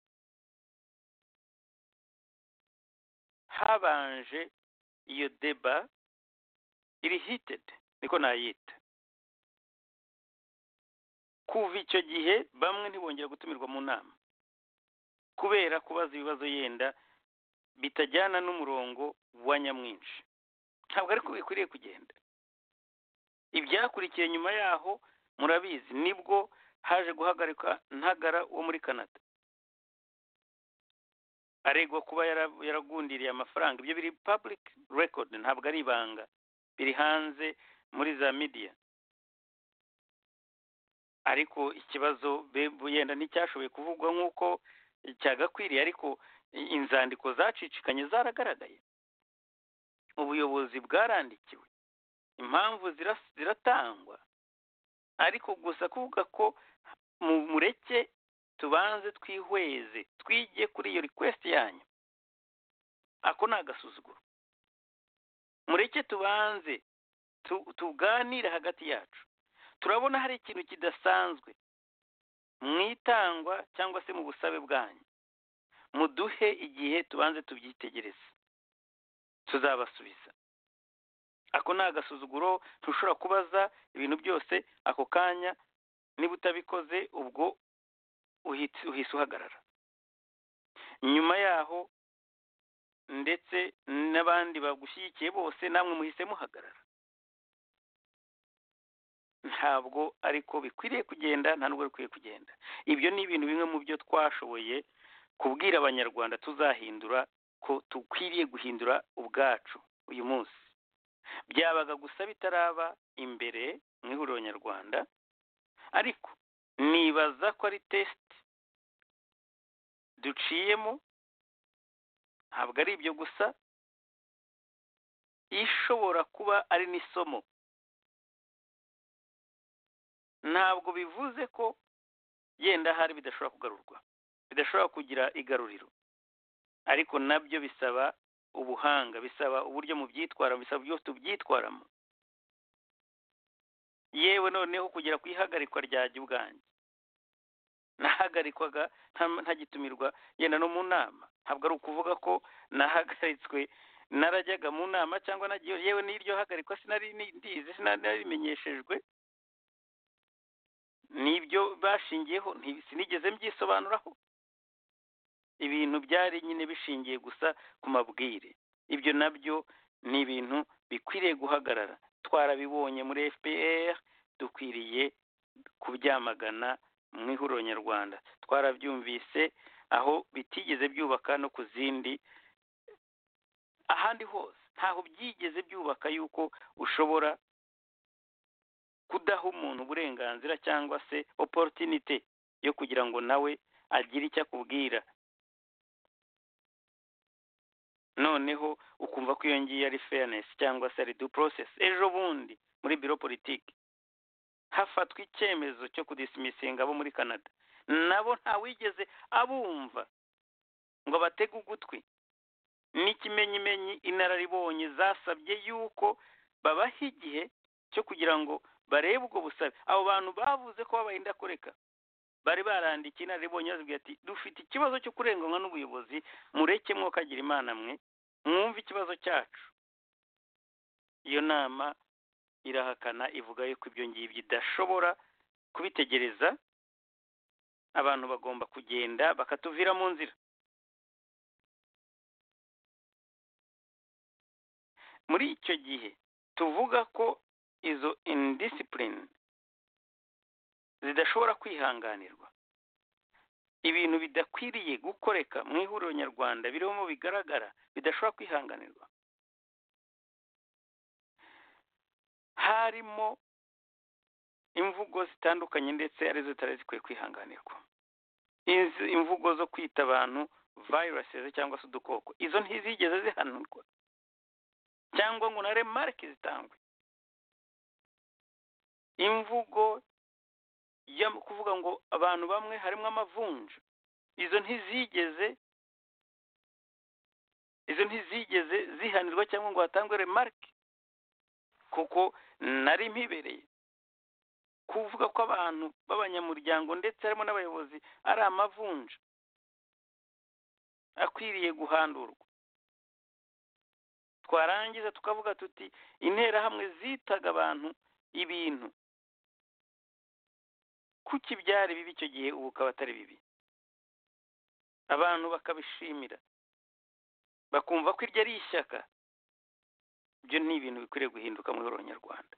habanje iyo deba iri heated, niko nayita. Kuva icyo gihe bamwe ntibongera gutumirwa mu nama kubera kubaza ibibazo yenda bitajyana n'umurongo wa nyamwinshi. Ntabwo ariko bikwiriye kugenda. Ibyakurikiye nyuma yaho murabizi, nibwo haje guhagarika Ntagara wo muri Canada, aregwa kuba yaragundiriye amafaranga. Ibyo biri public record, ntabwo ari ibanga, biri hanze muri za media. Ariko ikibazo yenda nticyashoboye kuvugwa nk'uko cyagakwiriye, ariko inzandiko zacicikanye zaragaragaye, ubuyobozi bwarandikiwe, impamvu ziratangwa, ariko gusa kuvuga ko mureke tubanze twihweze twige kuri iyo request yanyu, ako ni agasuzuguro. Mureke tubanze tuganire hagati yacu, turabona hari ikintu kidasanzwe mwitangwa cyangwa se mu busabe bwanyu muduhe igihe tubanze tubyitegereze tuzabasubiza. Ako ni agasuzuguro, ntushobora kubaza ibintu byose ako kanya, niba utabikoze ubwo uhise uhagarara. Nyuma yaho ndetse n'abandi bagushyigikiye bose namwe muhise muhagarara. Ntabwo ariko bikwiriye kugenda, nta nubwo bikwiye kugenda. Ibyo ni ibintu bimwe mu byo twashoboye kubwira abanyarwanda tuzahindura, ko tukwiriye guhindura ubwacu uyu munsi. Byabaga gusa bitaraba imbere mu ihuriro nyarwanda, ariko nibaza ko ari test duciyemo, ntabwo ari ibyo gusa, ishobora kuba ari n'isomo. Ntabwo bivuze ko yenda hari bidashobora kugarurwa, bidashobora kugira igaruriro, ariko nabyo bisaba ubuhanga, bisaba uburyo mu byitwara, bisaba byose tubyitwaramo. Yewe noneho kugera ku ihagarikwa ryajya ubwanjye, nahagarikwaga ntagitumirwa yenda no mu nama. Ntabwo ari ukuvuga ko nahagaritswe narajyaga mu nama cyangwa nagiye, yewe n'iryo hagarikwa sinari ndizi, sinarimenyeshejwe, nibyo bashingiyeho, sinigeze mbyisobanuraho. Ibintu byari nyine bishingiye gusa ku mabwire. Ibyo nabyo ni ibintu bikwiriye guhagarara. Twarabibonye muri F P R, dukwiriye kubyamagana mu ihuriro nyarwanda. Twarabyumvise aho bitigeze byubaka no ku zindi, ahandi hose ntaho byigeze byubaka yuko ushobora kudaha umuntu uburenganzira cyangwa se opportunity yo kugira ngo nawe agire icyo akubwira, noneho ukumva ko iyo ngiyo ari fairness cyangwa se ari due process. Ejo bundi muri biro politiki hafatwa icyemezo cyo kudismissinga abo muri Canada, nabo ntawigeze abumva ngo batege ugutwi. N'ikimenyimenyi inararibonye zasabye yuko babaha igihe cyo kugira ngo barebe ubwo busabe. Abo bantu bavuze ko babaye indakoreka, bari barandikiye inararibonye bazibwira ati dufite ikibazo cyo kurenganywa n'ubuyobozi, mureke mwokagira imana mwe mwumve ikibazo cyacu. Iyo nama irahakana, ivuga yuko ibyo ngibyo idashobora kubitegereza, abantu bagomba kugenda bakatuvira mu nzira. Muri icyo gihe tuvuga ko izo indiscipline zidashobora kwihanganirwa, ibintu bidakwiriye gukoreka mu ihuriro nyarwanda birimo bigaragara bidashobora kwihanganirwa, harimo imvugo zitandukanye ndetse arizo zitari zikwiye kwihanganirwa. Imvugo zo kwita abantu viruses cyangwa se udukoko, izo ntizigeze zihanurwa cyangwa ngo na remarque zitangwe. Imvugo yo kuvuga ngo abantu bamwe harimo amavunja, izo ntizigeze izo ntizigeze zihanirwa cyangwa ngo hatangwe remarque, kuko nari mpibereye kuvuga ko abantu b'abanyamuryango ndetse harimo n'abayobozi ari amavunja akwiriye guhandurwa. Twarangiza tukavuga tuti interahamwe zitaga abantu ibintu, kuki byari bibi icyo gihe ubu ukaba atari bibi, abantu bakabishimira bakumva ko iryo ari ishyaka. Ibyo ni ibintu bikwiriye guhinduka mu ihuriro nyarwanda.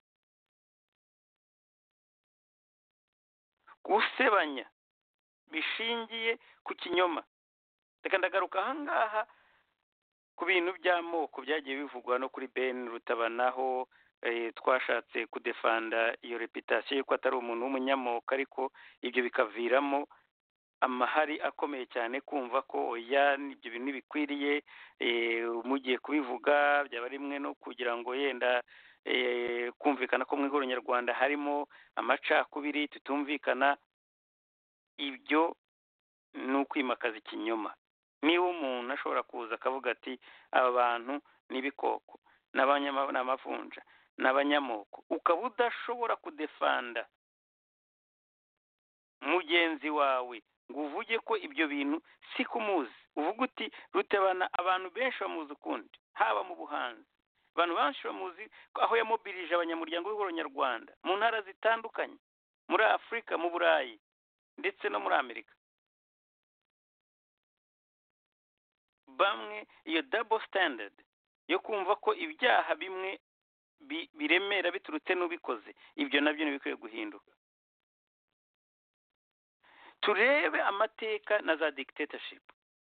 Gusebanya bishingiye ku kinyoma. Reka ndagaruka ahangaha ku bintu by'amoko byagiye bivugwa no kuri Ben Rutabanaho. E, twashatse kudefanda iyo reputation yuko atari umuntu w'umunyamoko, ariko ibyo bikaviramo amahari akomeye cyane kumva ko oya ibyo bintu bikwiriye. E, mugiye kubivuga byaba rimwe no kugira ngo yenda e, kumvikana ko mu ihuriro nyarwanda harimo amacakubiri tutumvikana. Ibyo ni ukwimakaza ikinyoma. Niba umuntu ashobora kuza akavuga ati aba bantu n'ibikoko n'abanyamavunja n'abanyamoko, ukaba udashobora kudefanda mugenzi wawe ngo uvuge ko ibyo bintu si kumuzi, uvuga uti Rutabana abantu benshi bamuzi ukundi, haba mu buhanzi abantu benshi bamuzi aho yamobilije abanyamuryango b'ihuriro nyarwanda mu ntara zitandukanye, muri Afurika, mu Burayi ndetse no muri Amerika. Bamwe iyo double standard yo kumva ko ibyaha bimwe biremera biturutse n'ubikoze, ibyo nabyo ntibikwiye guhinduka. Turebe amateka na za dictatorship.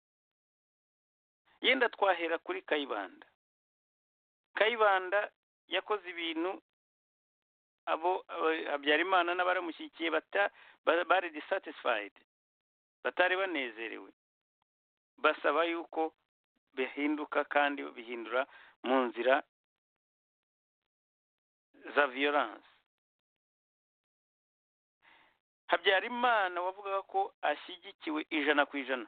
Yenda twahera kuri Kayibanda. Kayibanda yakoze ibintu abo Habyarimana n'abaramushyigikiye bata bari dissatisfied, batari banezerewe, basaba yuko bihinduka kandi bihindura mu nzira za violence. Habyarimana wavugaga ko ashyigikiwe ijana ku ijana,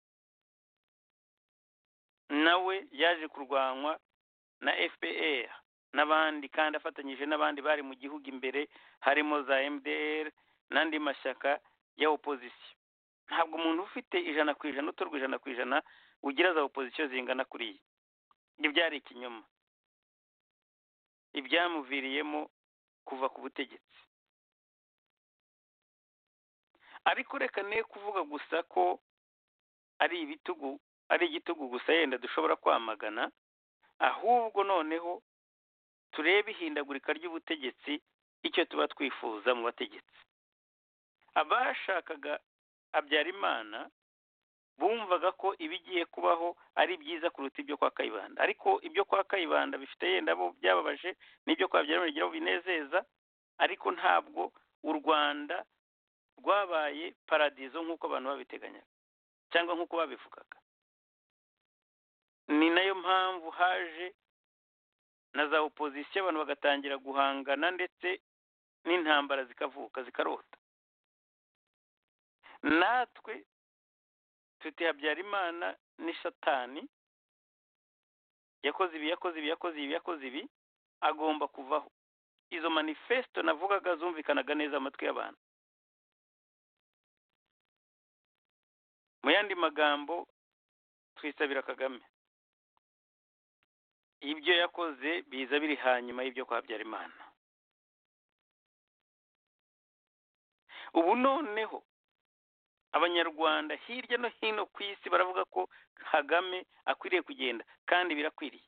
nawe yaje kurwanywa na F P R n'abandi kandi afatanyije n'abandi bari mu gihugu imbere, harimo za M D R n'andi mashyaka ya opposition. Ntabwo umuntu ufite ijana ku ijana utorwa ijana ku ijana ugira za opposition zingana kuri iyi. Ibyo byari ikinyoma, ibyamuviriyemo kuva ku butegetsi. Ariko reka ne kuvuga gusa ko ari ibitugu ari igitugu gusa yenda dushobora kwamagana, ahubwo noneho turebe ihindagurika ry'ubutegetsi icyo tuba twifuza mu bategetsi. Abashakaga Habyarimana bumvaga ko ibigiye kubaho ari byiza kuruta ibyo kwa Kayibanda, ariko ibyo kwa Kayibanda bifite yenda bo byababaje n'ibyo kwa Habyarimana bigira binezeza, ariko ntabwo u Rwanda rwabaye paradizo nk'uko abantu babiteganyaga cyangwa nk'uko babivugaga. Ni nayo mpamvu haje na za opposition, abantu bagatangira guhangana ndetse n'intambara zikavuka zikarota. Natwe tuti Habyarimana ni satani, yakoze ibi yakoze ibi yakoze ibi yakoze ibi, agomba kuvaho. Izo manifesto navugaga zumvikanaga neza amatwi y'abantu. Mu yandi magambo twisabira Kagame, ibyo yakoze biza biri hanyuma y'ibyo kwa Habyarimana. Ubu noneho Abanyarwanda hirya no hino ku isi baravuga ko Kagame akwiriye kugenda, kandi birakwiriye.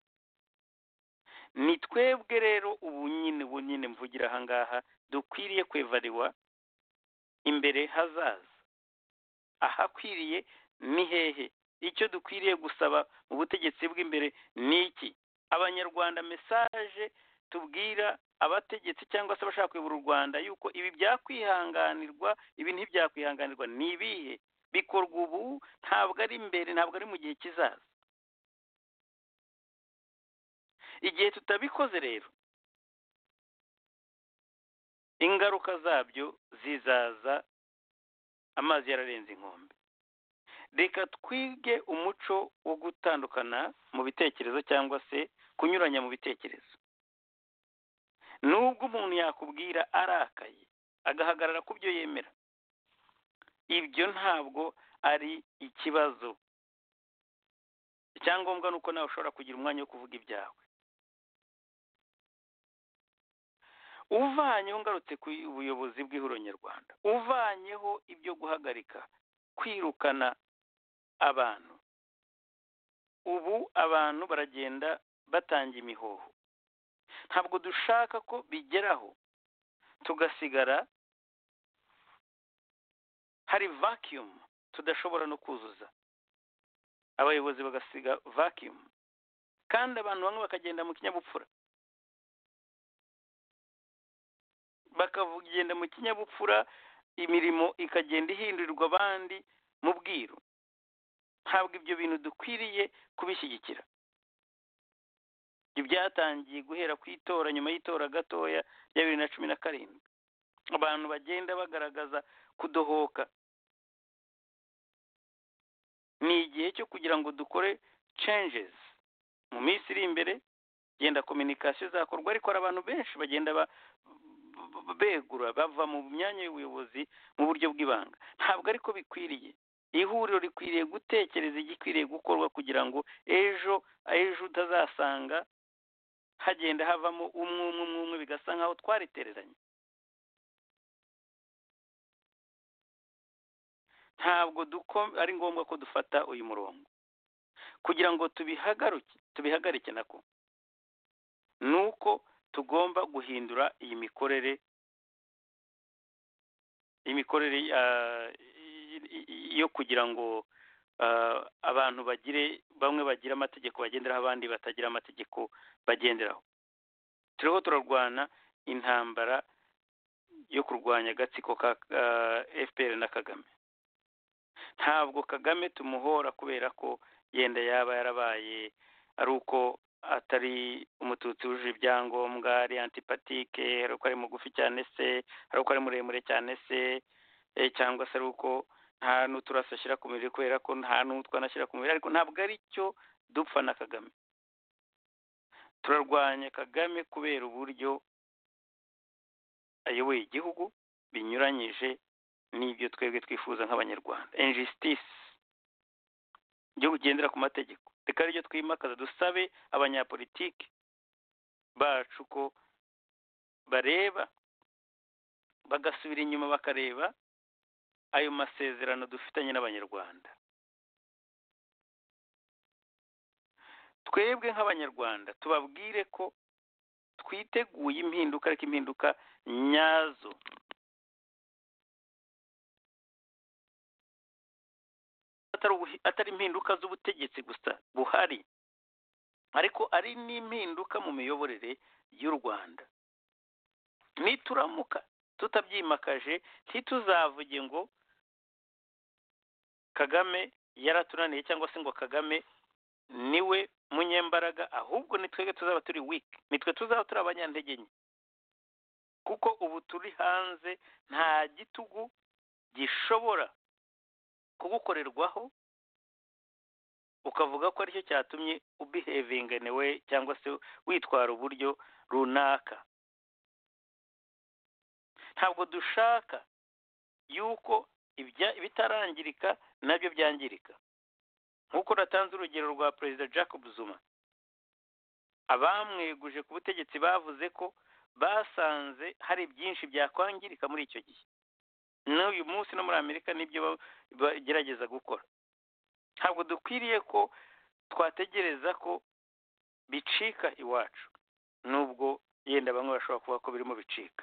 Ni twebwe rero ubu nyine ubu nyine mvugira aha ngaha dukwiriye kwevariwa imbere hazaza. Ahakwiriye ni hehe? Icyo dukwiriye gusaba mu butegetsi bw'imbere ni iki? Abanyarwanda message tubwira abategetsi cyangwa se bashaka kuyobora u Rwanda yuko ibi byakwihanganirwa, ibi ntibyakwihanganirwa, ni ibihe bikorwa ubu, ntabwo ari imbere, ntabwo ari mu gihe kizaza. Igihe tutabikoze rero ingaruka zabyo zizaza amazi yararenze inkombe. Reka twige umuco wo gutandukana mu bitekerezo cyangwa se kunyuranya mu bitekerezo. Nubwo umuntu yakubwira arakaye agahagarara ku byo yemera, ibyo ntabwo ari ikibazo. Icyangombwa nuko nawe ushobora kugira umwanya wo kuvuga ibyawe. Uvanyeho ngarutse ku buyobozi bw'ihuriro nyarwanda, uvanyeho ibyo guhagarika kwirukana abantu, ubu abantu baragenda batanga imihoho. Ntabwo dushaka ko bigeraho tugasigara hari vacuum tudashobora no kuzuza, abayobozi bagasiga vacuum, kandi abantu bamwe bakagenda mu kinyabupfura, bakagenda mu kinyabupfura, imirimo ikagenda ihindurirwa abandi mu bwiru. Ntabwo ibyo bintu dukwiriye kubishyigikira. Ibyo byatangiye guhera ku itora, nyuma y'itora gatoya ya bibiri na cumi na karindwi, abantu bagenda bagaragaza kudohoka. Ni igihe cyo kugira ngo dukore changes mu minsi iri imbere. Genda communication zakorwa, ariko hari abantu benshi bagenda begura bava mu myanya y'ubuyobozi mu buryo bw'ibanga. Ntabwo ariko bikwiriye. Ihuriro rikwiriye gutekereza igikwiriye gukorwa kugira ngo ejo ejo utazasanga hagenda havamo umwe umwe umwe bigasa nkaho twaritereranye. Ntabwo ari ngombwa ko dufata uyu murongo kugira ngo tubihagaruke tubihagarike nako nuko tugomba guhindura iyi mikorere imikorere yo kugira ngo abantu bagire bamwe bagira amategeko bagenderaho abandi batagira amategeko bagenderaho. Turiho turarwana intambara yo kurwanya agatsiko ka F P R na Kagame. Ntabwo Kagame tumuhora kubera ko yenda yaba yarabaye ari uko atari umututsi wuje ibyangombwa, ari antipatike, ari uko ari mugufi cyane se, ari uko ari muremure cyane se, cyangwa se ari uko nta n'uturasashyira ku mubiri kubera ko nta n'utwanashyira ku mubiri, ariko ntabwo ari cyo dupfa na Kagame. Turarwanya Kagame kubera uburyo ayoboye igihugu binyuranyije n'ibyo twebwe twifuza nk'abanyarwanda. Injustice byo kugendera ku mategeko. Reka aribyo twimakaza, dusabe abanyapolitiki bacu ko bareba bagasubira inyuma bakareba ayo masezerano dufitanye n'abanyarwanda. Twebwe nk'abanyarwanda tubabwire ko twiteguye impinduka, ariko impinduka nyazo. Atari impinduka z'ubutegetsi gusa buhari, ariko ari n'impinduka mu miyoborere y'u Rwanda. Nituramuka tutabyimakaje ntituzavuge ngo Kagame yaratunaniye cyangwa se ngo Kagame niwe munyembaraga, ahubwo ni twebwe tuzaba turi weak, nitwe tuzaba turi abanyantege nke, kuko ubu turi hanze nta gitugu gishobora kugukorerwaho ukavuga ko aricyo cyatumye ubihevinganewe cyangwa se witwara uburyo runaka. Ntabwo dushaka yuko ibitarangirika nabyo byangirika. Nk'uko natanze urugero rwa Perezida Jacob Zuma, abamweguje ku butegetsi bavuze ko basanze hari byinshi byakwangirika muri icyo gihe. N'uyu munsi no muri Amerika nibyo bagerageza gukora. Ntabwo dukwiriye ko twategereza ko bicika iwacu, nubwo yenda bamwe bashobora kuvuga ko birimo bicika.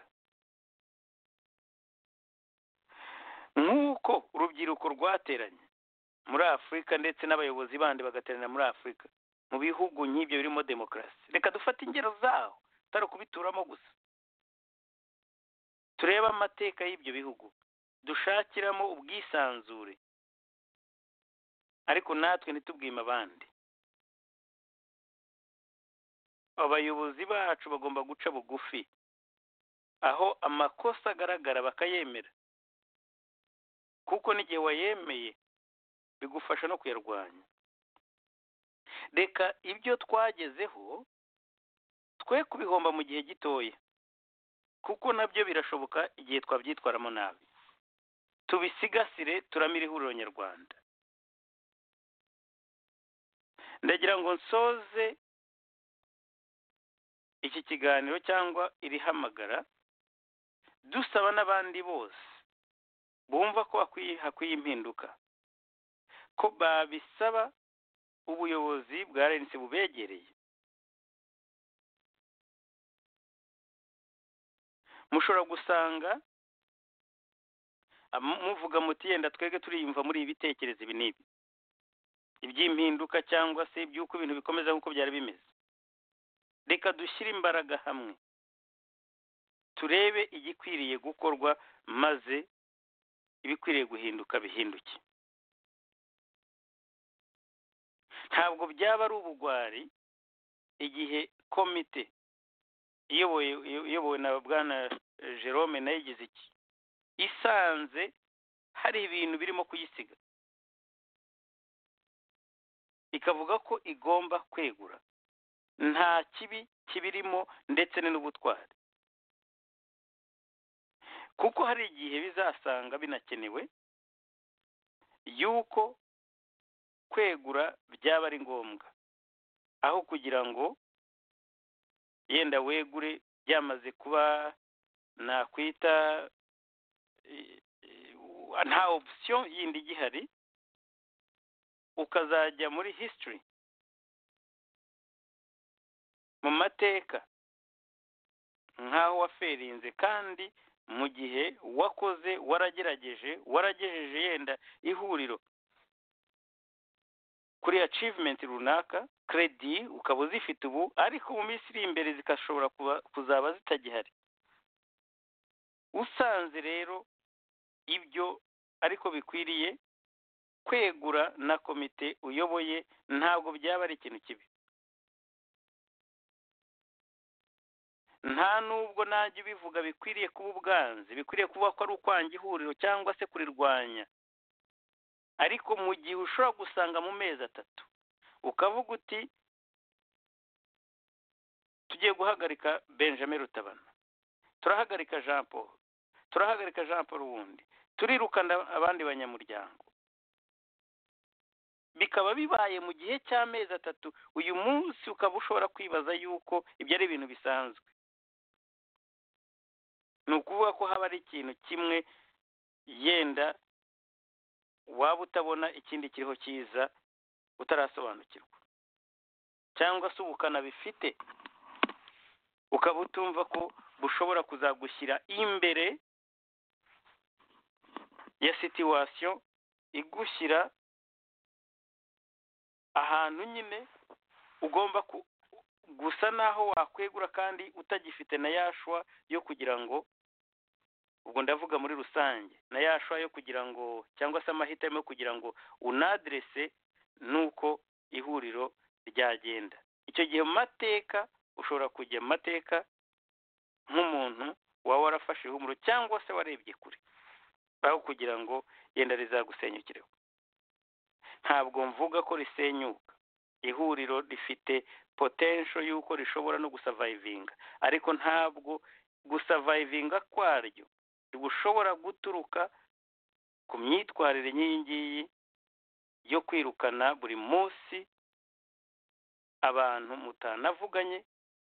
Nk'uko urubyiruko rwateranye muri Afurika ndetse n'abayobozi bandi bagaterana muri Afurika mu bihugu nk'ibyo birimo demokarasi, reka dufate ingero zaho tutari kubituramo gusa. Turebe amateka y'ibyo bihugu, dushakiramo ubwisanzure, ariko natwe ntitubwime abandi. Abayobozi bacu bagomba guca bugufi, aho amakosa agaragara bakayemera, kuko n'igihe wayemeye bigufasha no kuyarwanya. Reka ibyo twagezeho twe kubihomba mu gihe gitoya, kuko nabyo birashoboka igihe twabyitwaramo nabi. Tubisigasire, turamire ihuriro nyarwanda. Ndagira ngo nsoze iki kiganiro cyangwa iri hamagara dusaba n'abandi bose bumva ko hakwiye impinduka, ko babisaba ubuyobozi bwa R N C bubegereye. Mushobora gusanga muvuga muti yenda twege turiyumva muri ibitekerezo ibi n'ibi iby'impinduka cyangwa se iby'uko ibintu bikomeza nk'uko byari bimeze. Reka dushyire imbaraga hamwe, turebe igikwiriye gukorwa, maze ibikwiriye guhinduka bihinduke. Ntabwo byaba ari ubugwari igihe komite iyobowe na Bwana Jerome nayigize iki isanze hari ibintu birimo kuyisiga, ikavuga ko igomba kwegura. Nta kibi kibirimo ndetse n'ubutwari. kuko hari igihe bizasanga binakenewe yuko kwegura byaba ari ngombwa, aho kugira ngo yenda wegure byamaze kuba nakwita nta option yindi igihari, ukazajya muri history, mu mateka nk'aho waferinze, kandi mu gihe wakoze waragerageje waragejeje yenda ihuriro kuri achievement runaka, credit ukaba uzifite ubu, ariko mu minsi iri imbere zikashobora kuzaba zitagihari. Usanze rero ibyo ariko bikwiriye, kwegura na komite uyoboye ntabwo byaba ari ikintu kibi. Nta nubwo najya bivuga bikwiriye kuba ubwanzi, bikwiriye kuba ko ari ukwanga ihuriro cyangwa se kurirwanya. Ariko mu gihe ushobora gusanga mu mezi atatu ukavuga uti tugiye guhagarika Benjamin Rutabana, turahagarika Jean Paul, turahagarika Jean Paul wundi, turirukana abandi banyamuryango, bikaba bibaye mu gihe cy'amezi atatu, uyu munsi ukaba ushobora kwibaza yuko ibyo ari ibintu bisanzwe. Ni ukuvuga ko haba ari ikintu kimwe yenda waba utabona ikindi kiriho cyiza utarasobanukirwa, cyangwa se ubukana bifite ukaba utumva ko bushobora kuzagushyira imbere ya situation igushyira ahantu nyine ugomba gusa naho wakwegura kandi utagifite na yashwa yo kugira ngo, ubwo ndavuga muri rusange, na yashwa yo kugira ngo cyangwa se amahitamo yo kugira ngo unadresse nuko ihuriro ryagenda. Icyo gihe mu mateka ushobora kujya mu mateka nk'umuntu waba warafashe ihumuro cyangwa se warebye kure, aho kugira ngo yenda rizagusenyukireho. Ntabwo mvuga ko risenyuka, ihuriro rifite potential yuko rishobora no gusavayivinga, ariko ntabwo gusavayivinga kwaryo gushobora guturuka ku myitwarire nyingiyi yo kwirukana buri munsi abantu mutanavuganye,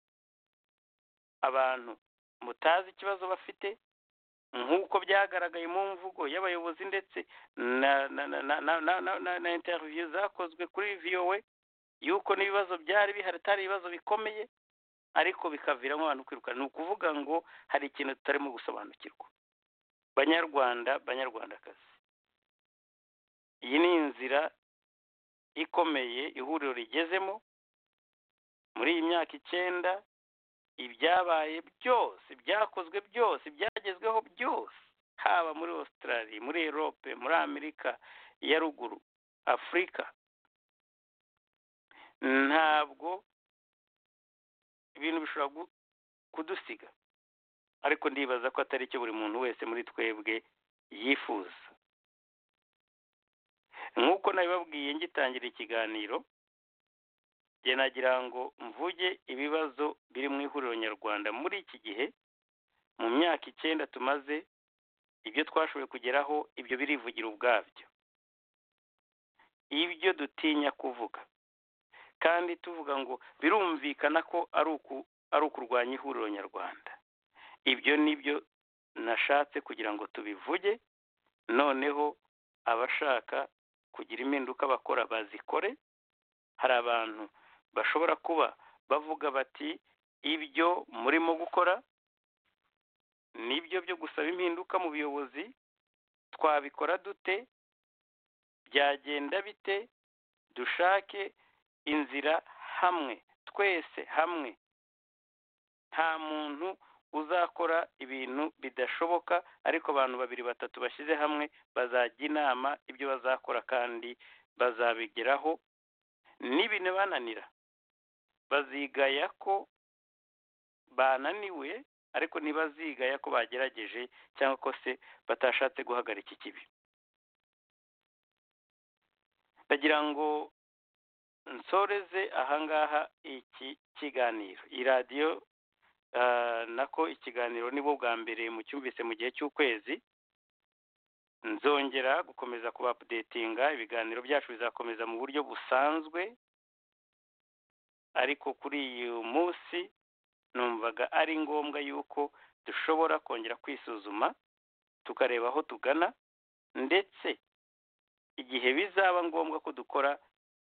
abantu mutazi ikibazo bafite, nk'uko byagaragaye mu mvugo y'abayobozi ndetse na na na na na na na interview zakozwe kuri V O A, yuko n'ibibazo byari bihari atari ibibazo bikomeye, ariko bikaviramo abantu kwirukana. Ni ukuvuga ngo hari ikintu tutarimo gusobanukirwa. Banyarwanda, banyarwandakazi, iyi ni inzira ikomeye ihuriro rigezemo muri iyi myaka icyenda. Ibyabaye byose, byakozwe byose, byagezweho byose, haba muri Australia, muri Europe, muri Amerika ya ruguru, Afurika, ntabwo ibintu bishobora kudusiga, ariko ndibaza ko atari cyo buri muntu wese muri twebwe yifuza. Nk'uko nabibabwiye ngitangira ikiganiro, jye nagira ngo mvuge ibibazo biri mu ihuriro nyarwanda muri iki gihe. Mu myaka icyenda tumaze, ibyo twashoboye kugeraho ibyo birivugira ubwabyo, ibyo dutinya kuvuga kandi tuvuga ngo birumvikana ko ari uku ari ukurwanya ihuriro nyarwanda. Ibyo nibyo nashatse kugira ngo tubivuge, noneho abashaka kugira impinduka bakora bazikore. Hari abantu bashobora kuba bavuga bati ibyo murimo gukora nibyo byo gusaba impinduka mu buyobozi, twabikora dute, byagenda bite, dushake inzira hamwe, twese hamwe. Nta muntu uzakora ibintu bidashoboka, ariko abantu babiri batatu bashyize hamwe bazajya inama ibyo bazakora kandi bazabigeraho. N'ibintu bananira bazigaya ko bananiwe, ariko ntibazigaya ko bagerageje cyangwa ko se batashatse guhagarika ikibi. Ndagira ngo nsoreze ahangaha iki kiganiro. Iyi radiyo nako ikiganiro nibo bwa mbere mu cyumvise mu gihe cy'ukwezi, nzongera gukomeza kuba updatinga. Ibiganiro byacu bizakomeza mu buryo busanzwe, ariko kuri uyu munsi numvaga ari ngombwa yuko dushobora kongera kwisuzuma tukareba aho tugana, ndetse igihe bizaba ngombwa ko dukora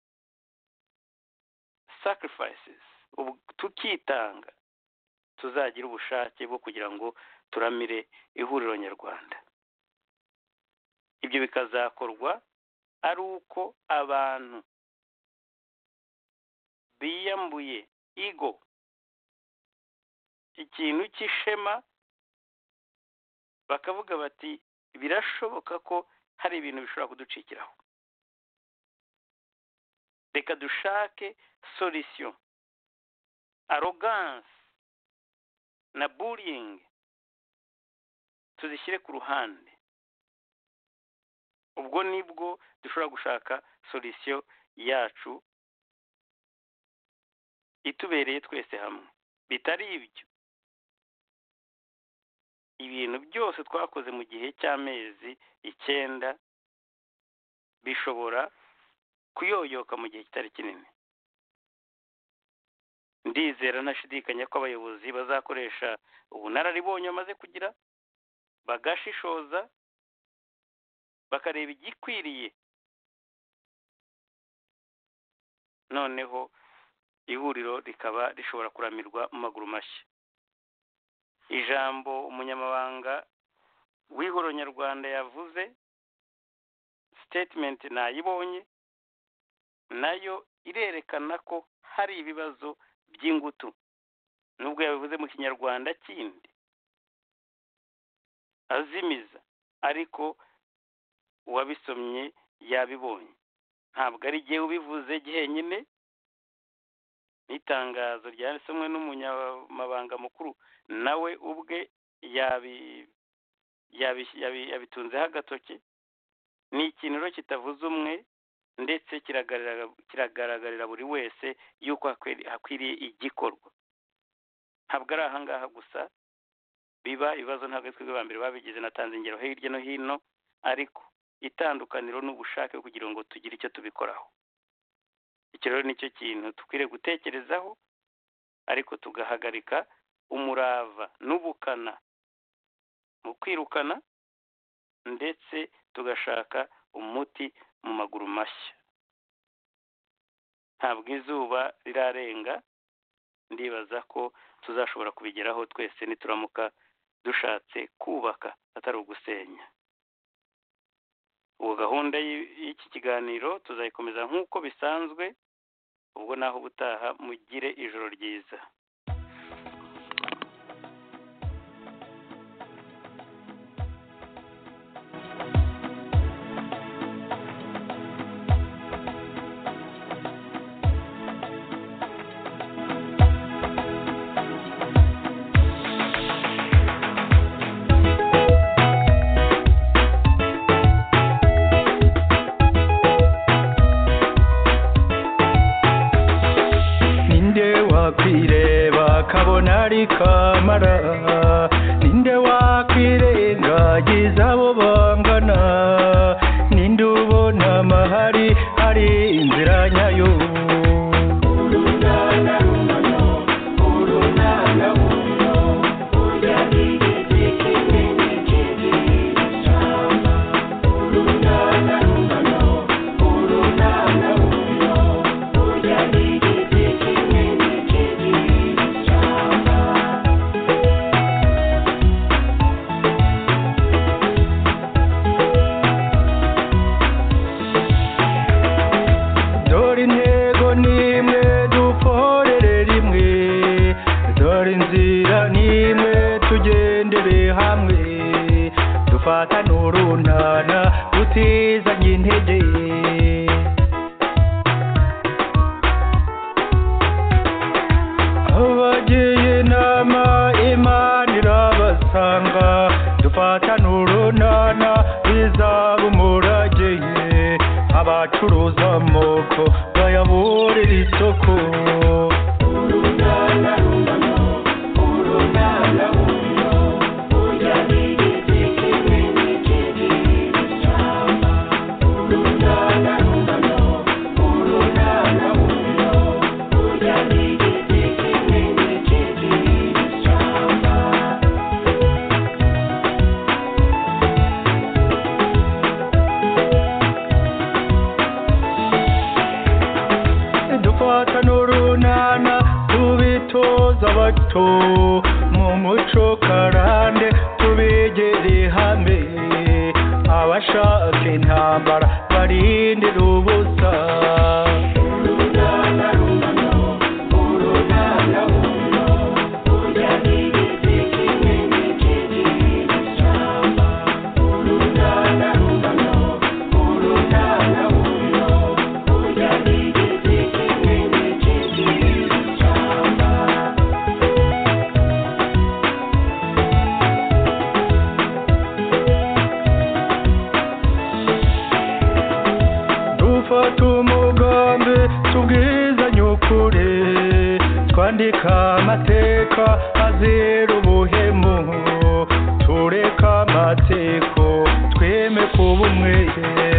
sacrifices, tukitanga, tuzagira ubushake bwo kugira ngo turamire ihuriro nyarwanda. Ibyo bikazakorwa ari uko abantu biyambuye ego, ikintu cy'ishema, bakavuga bati birashoboka ko hari ibintu bishobora kuducikiraho, reka dushake solution. Arrogance na bullying tuzishyire ku ruhande, ubwo nibwo dushobora gushaka solution yacu itubereye twese hamwe. Bitari ibyo, ibintu byose twakoze mu gihe cy'amezi icyenda bishobora kuyoyoka mu gihe kitari kinini. Ndizera ntashidikanya ko abayobozi bazakoresha ubunararibonye bamaze kugira, bagashishoza, bakareba igikwiriye, noneho ihuriro rikaba rishobora kuramirwa mu maguru mashya. Ijambo umunyamabanga w'ihuriro nyarwanda yavuze, statement nayibonye, nayo irerekana ko hari ibibazo by'ingutu, nubwo yabivuze mu kinyarwanda kindi azimiza, ariko uwabisomye yabibonye. Ntabwo ari jyewe ubivuze jyenyine, n'itangazo ryasomwe n'umunyamabanga mukuru nawe ubwe yabi yabitunzeho agatoki. Ni ikintu rero kitavuze umwe, ndetse kiragaragarira buri wese yuko hakwiriye igikorwa. Ntabwo ari ahangaha gusa biba ibibazo, ntabwo twebwe ba mbere babigize, natanze ingero hirya no hino, ariko itandukaniro n'ubushake kugira ngo tugire icyo tubikoraho. Icyo rero nicyo kintu dukwiriye gutekerezaho, ariko tugahagarika umurava n'ubukana mu kwirukana, ndetse tugashaka umuti mu maguru mashya. Ntabwo izuba rirarenga, ndibaza ko tuzashobora kubigeraho twese nituramuka dushatse kubaka atari ugusenya. Ubu gahunda y'iki kiganiro tuzayikomeza nk'uko bisanzwe, ubwo naho ubutaha mugire ijoro ryiza. Kamara ninde wakwirengagiza abo bangana, ninde ubona amahari hari inzira nyayo. Urunana rumano, urunana rumano, urya n'igiti kinini cy'igishamba. Urunana rumano, urunana rumano, urya n'igiti kinini cy'igishamba. Fata n'urunana utizanye intege, abagiye inama Imana irabasanga. Dufata n'urunana bizaba umurage, abacuruza amoko bayaburira isoko. Urunana rumano, urunana bato mu muco karande tubegere hamwe abashaka intambara barindira ubusa twandika amateka azira ubuhemu tureka amateko tweme kuba umwe